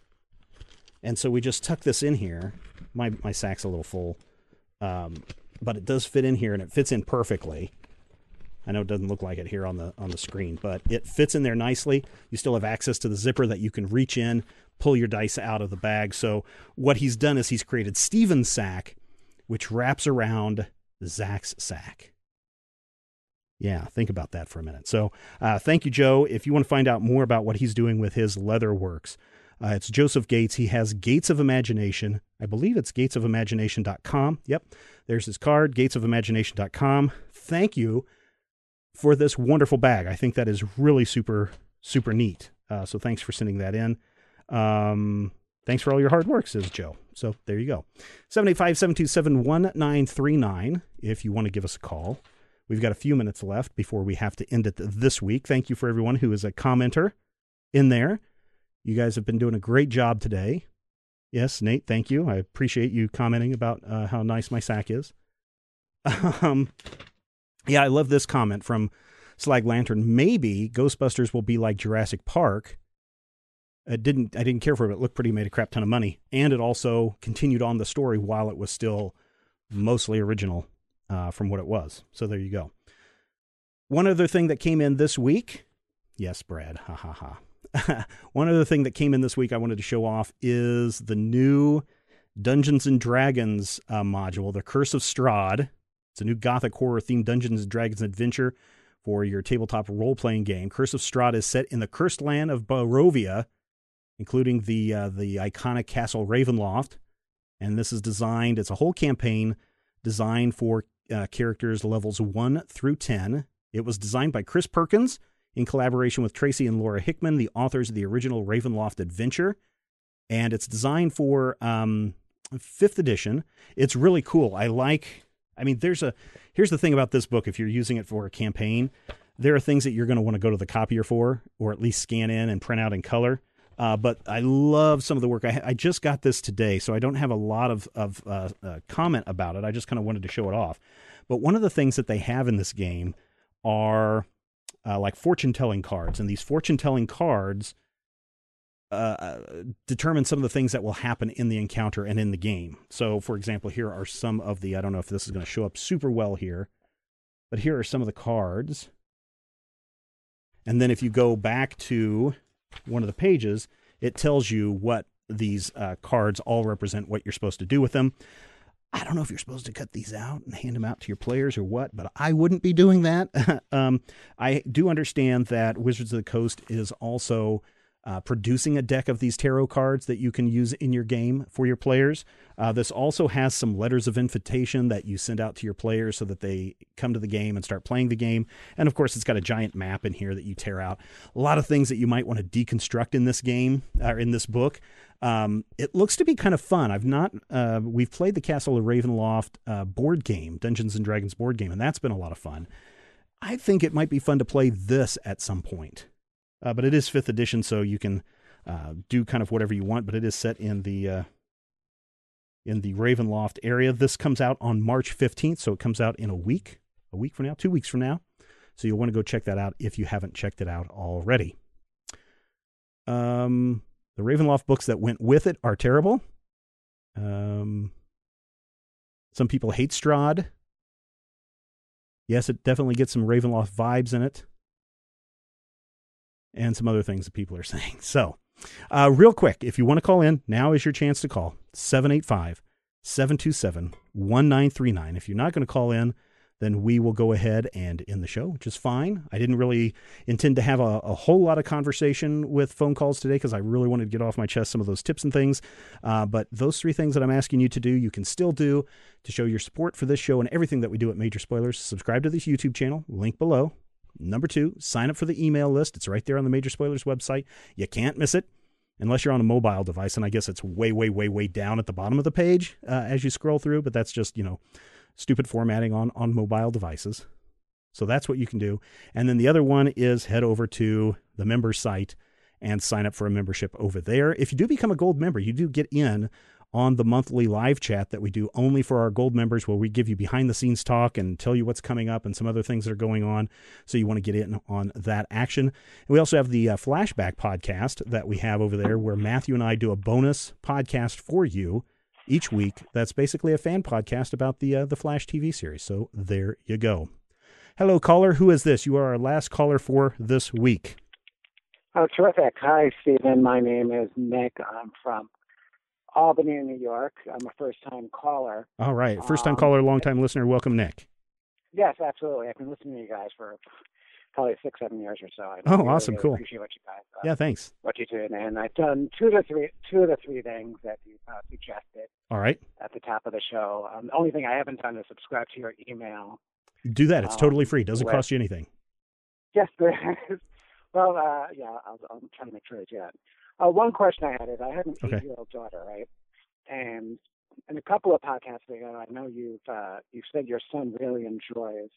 And so we just tuck this in here. My my sack's a little full, um, but it does fit in here, and it fits in perfectly. I know it doesn't look like it here on the on the screen, but it fits in there nicely. You still have access to the zipper that you can reach in, pull your dice out of the bag. So what he's done is he's created Steven's sack, which wraps around Zach's sack. Yeah, think about that for a minute. So uh, thank you, Joe. If you want to find out more about what he's doing with his leather works, uh, it's Joseph Gates. He has Gates of Imagination. I believe it's gates of imagination dot com. Yep, there's his card, gates of imagination dot com. Thank you for this wonderful bag. I think that is really super, super neat. Uh, so thanks for sending that in. Um, thanks for all your hard work, says Joe. So there you go. seven eight five, seven two seven, one nine three nine if you want to give us a call. We've got a few minutes left before we have to end it this week. Thank you for everyone who is a commenter in there. You guys have been doing a great job today. Yes, Nate, thank you. I appreciate you commenting about uh, how nice my sack is. Um, yeah, I love this comment from Slag Lantern. Maybe Ghostbusters will be like Jurassic Park. It didn't, I didn't care for it. It looked pretty, made a crap ton of money. And it also continued on the story while it was still mostly original uh, from what it was. So there you go. One other thing that came in this week. Yes, Brad. Ha ha ha. One other thing that came in this week I wanted to show off is the new Dungeons and Dragons uh, module, The Curse of Strahd. It's a new gothic horror themed Dungeons and Dragons adventure for your tabletop role-playing game. Curse of Strahd is set in the cursed land of Barovia, including the uh, the iconic Castle Ravenloft. And this is designed, it's a whole campaign designed for uh, characters levels one through ten. It was designed by Chris Perkins in collaboration with Tracy and Laura Hickman, the authors of the original Ravenloft adventure. And it's designed for um, fifth edition. It's really cool. I like, I mean, there's a, here's the thing about this book. If you're using it for a campaign, there are things that you're going to want to go to the copier for, or at least scan in and print out in color. Uh, but I love some of the work. I, I just got this today, so I don't have a lot of, of uh, uh, comment about it. I just kind of wanted to show it off. But one of the things that they have in this game are uh, like fortune-telling cards. And these fortune-telling cards uh, determine some of the things that will happen in the encounter and in the game. So, for example, here are some of the, I don't know if this is going to show up super well here, but here are some of the cards. And then if you go back to one of the pages, it tells you what these uh, cards all represent, what you're supposed to do with them. I don't know if you're supposed to cut these out and hand them out to your players or what, but I wouldn't be doing that. um, I do understand that Wizards of the Coast is also uh, producing a deck of these tarot cards that you can use in your game for your players. Uh, this also has some letters of invitation that you send out to your players so that they come to the game and start playing the game. And of course, it's got a giant map in here that you tear out. A lot of things that you might want to deconstruct in this game or in this book. Um, it looks to be kind of fun. I've not, uh, we've played the Castle of Ravenloft uh, board game, Dungeons and Dragons board game, and that's been a lot of fun. I think it might be fun to play this at some point. Uh, but it is fifth edition, so you can uh, do kind of whatever you want, but it is set in the uh, in the Ravenloft area. This comes out on March fifteenth, so it comes out in a week, a week from now, two weeks from now. So you'll want to go check that out if you haven't checked it out already. Um, the Ravenloft books that went with it are terrible. Um, some people hate Strahd. Yes, it definitely gets some Ravenloft vibes in it. And some other things that people are saying. So, uh, real quick, if you want to call in, now is your chance to call. seven eight five, seven two seven, one nine three nine. If you're not going to call in, then we will go ahead and end the show, which is fine. I didn't really intend to have a, a whole lot of conversation with phone calls today because I really wanted to get off my chest some of those tips and things. Uh, but those three things that I'm asking you to do, you can still do to show your support for this show and everything that we do at Major Spoilers. Subscribe to this YouTube channel, link below. Number two, sign up for the email list. It's right there on the Major Spoilers website. You can't miss it unless you're on a mobile device, and I guess it's way, way, way, way down at the bottom of the page uh, as you scroll through, but that's just, you know, stupid formatting on, on mobile devices. So that's what you can do. And then the other one is head over to the members site and sign up for a membership over there. If you do become a gold member, you do get in on the monthly live chat that we do only for our gold members, where we give you behind the scenes talk and tell you what's coming up and some other things that are going on. So you want to get in on that action. And we also have the uh, Flashback podcast that we have over there, where Matthew and I do a bonus podcast for you each week. That's basically a fan podcast about the uh, the Flash T V series. So there you go. Hello, caller. Who is this? You are our last caller for this week. Oh, terrific. Hi, Stephen. My name is Nick. I'm from Albany, New York. I'm a first-time caller. All right. First-time um, caller, long-time listener. Welcome, Nick. Yes, absolutely. I've been listening to you guys for probably six, seven years or so. I oh, really, awesome. really Cool. appreciate what you guys uh, Yeah, thanks. what you do. And I've done two to three, two of the three things that you uh, suggested All right. at the top of the show. Um, the only thing I haven't done is subscribe to your email. Do that. It's um, totally free. Doesn't with, cost you anything. Yes, there is. Well, uh, yeah, I'll, I'll try to make sure I do that. Uh, one question I had is I have an Okay. eight-year-old daughter, right? And in a couple of podcasts ago, I know you've uh, you've said your son really enjoys.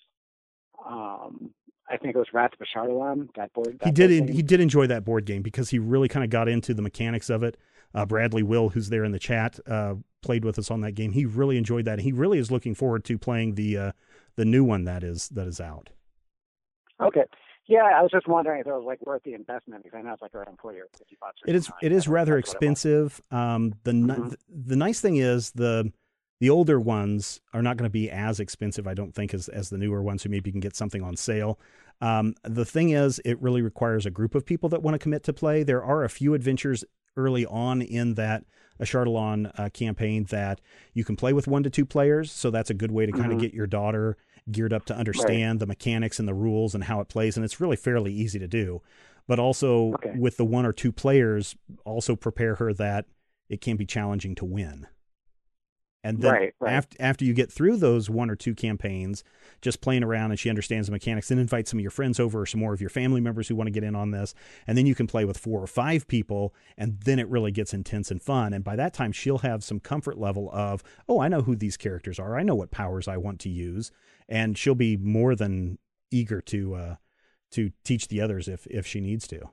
Um, I think it was Wrath of Ashardalon, that board. That He did. board En- he did enjoy that board game because he really kind of got into the mechanics of it. Uh, Bradley Will, who's there in the chat, uh, played with us on that game. He really enjoyed that. He really is looking forward to playing the uh, the new one that is that is out. Okay. Yeah, I was just wondering if it was like worth the investment, because I know it's like around forty or fifty bucks. Or It is. something It like is that. rather That's what it was. expensive. Um, the ni- Mhm. the nice thing is the the older ones are not going to be as expensive, I don't think, as as the newer ones. Who maybe you can get something on sale. Um, the thing is, it really requires a group of people that want to commit to play. There are a few adventures early on in that Ashardalon uh, campaign that you can play with one to two players. So that's a good way to kind of Mhm. get your daughter geared up to understand the mechanics and the rules and how it plays. And it's really fairly easy to do. But also Okay. with the one or two players, also prepare her that it can be challenging to win. And then Right, right. after after you get through those one or two campaigns, just playing around and she understands the mechanics, then invite some of your friends over or some more of your family members who want to get in on this. And then you can play with four or five people, and then it really gets intense and fun. And by that time, she'll have some comfort level of, oh, I know who these characters are. I know what powers I want to use. And she'll be more than eager to uh, to teach the others if if she needs to.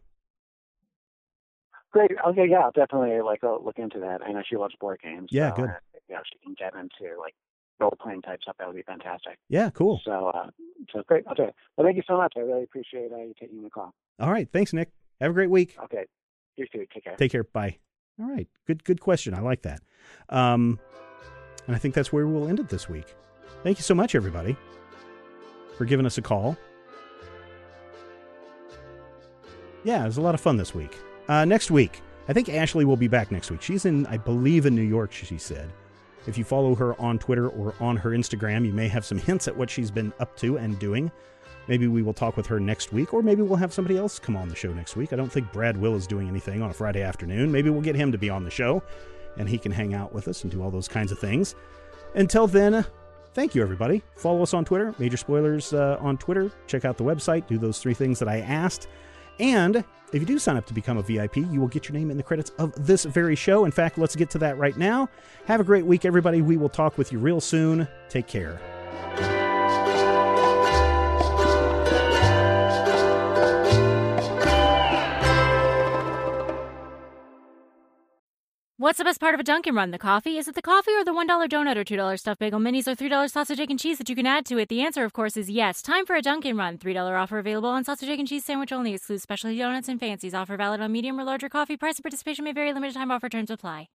Great. Okay, yeah, I'll definitely like go look into that. I know she loves board games. Yeah, so, good. Uh, yeah, she can get into like role playing type stuff. That would be fantastic. Yeah, cool. So, uh, so great. Okay. Well, thank you so much. I really appreciate uh, you taking the call. All right. Thanks, Nick. Have a great week. Okay. You too. Take care. Take care. Bye. All right. Good, good question. I like that. Um, and I think that's where we'll end it this week. Thank you so much, everybody, for giving us a call. Yeah, it was a lot of fun this week. Uh, next week, I think Ashley will be back next week. She's in, I believe, in New York, she said. If you follow her on Twitter or on her Instagram, you may have some hints at what she's been up to and doing. Maybe we will talk with her next week, or maybe we'll have somebody else come on the show next week. I don't think Brad Will is doing anything on a Friday afternoon. Maybe we'll get him to be on the show, and he can hang out with us and do all those kinds of things. Until then, thank you, everybody. Follow us on Twitter, Major Spoilers uh, on Twitter. Check out the website. Do those three things that I asked. And if you do sign up to become a V I P, you will get your name in the credits of this very show. In fact, let's get to that right now. Have a great week, everybody. We will talk with you real soon. Take care. What's the best part of a Dunkin' Run? The coffee? Is it the coffee or the one dollar donut or two dollar stuffed bagel minis or three dollar sausage, egg, and cheese that you can add to it? The answer, of course, is yes. Time for a Dunkin' Run. three dollar offer available on sausage, egg, and cheese sandwich only. Excludes specialty donuts and fancies. Offer valid on medium or larger coffee. Price and participation may vary. Limited time offer. Terms apply.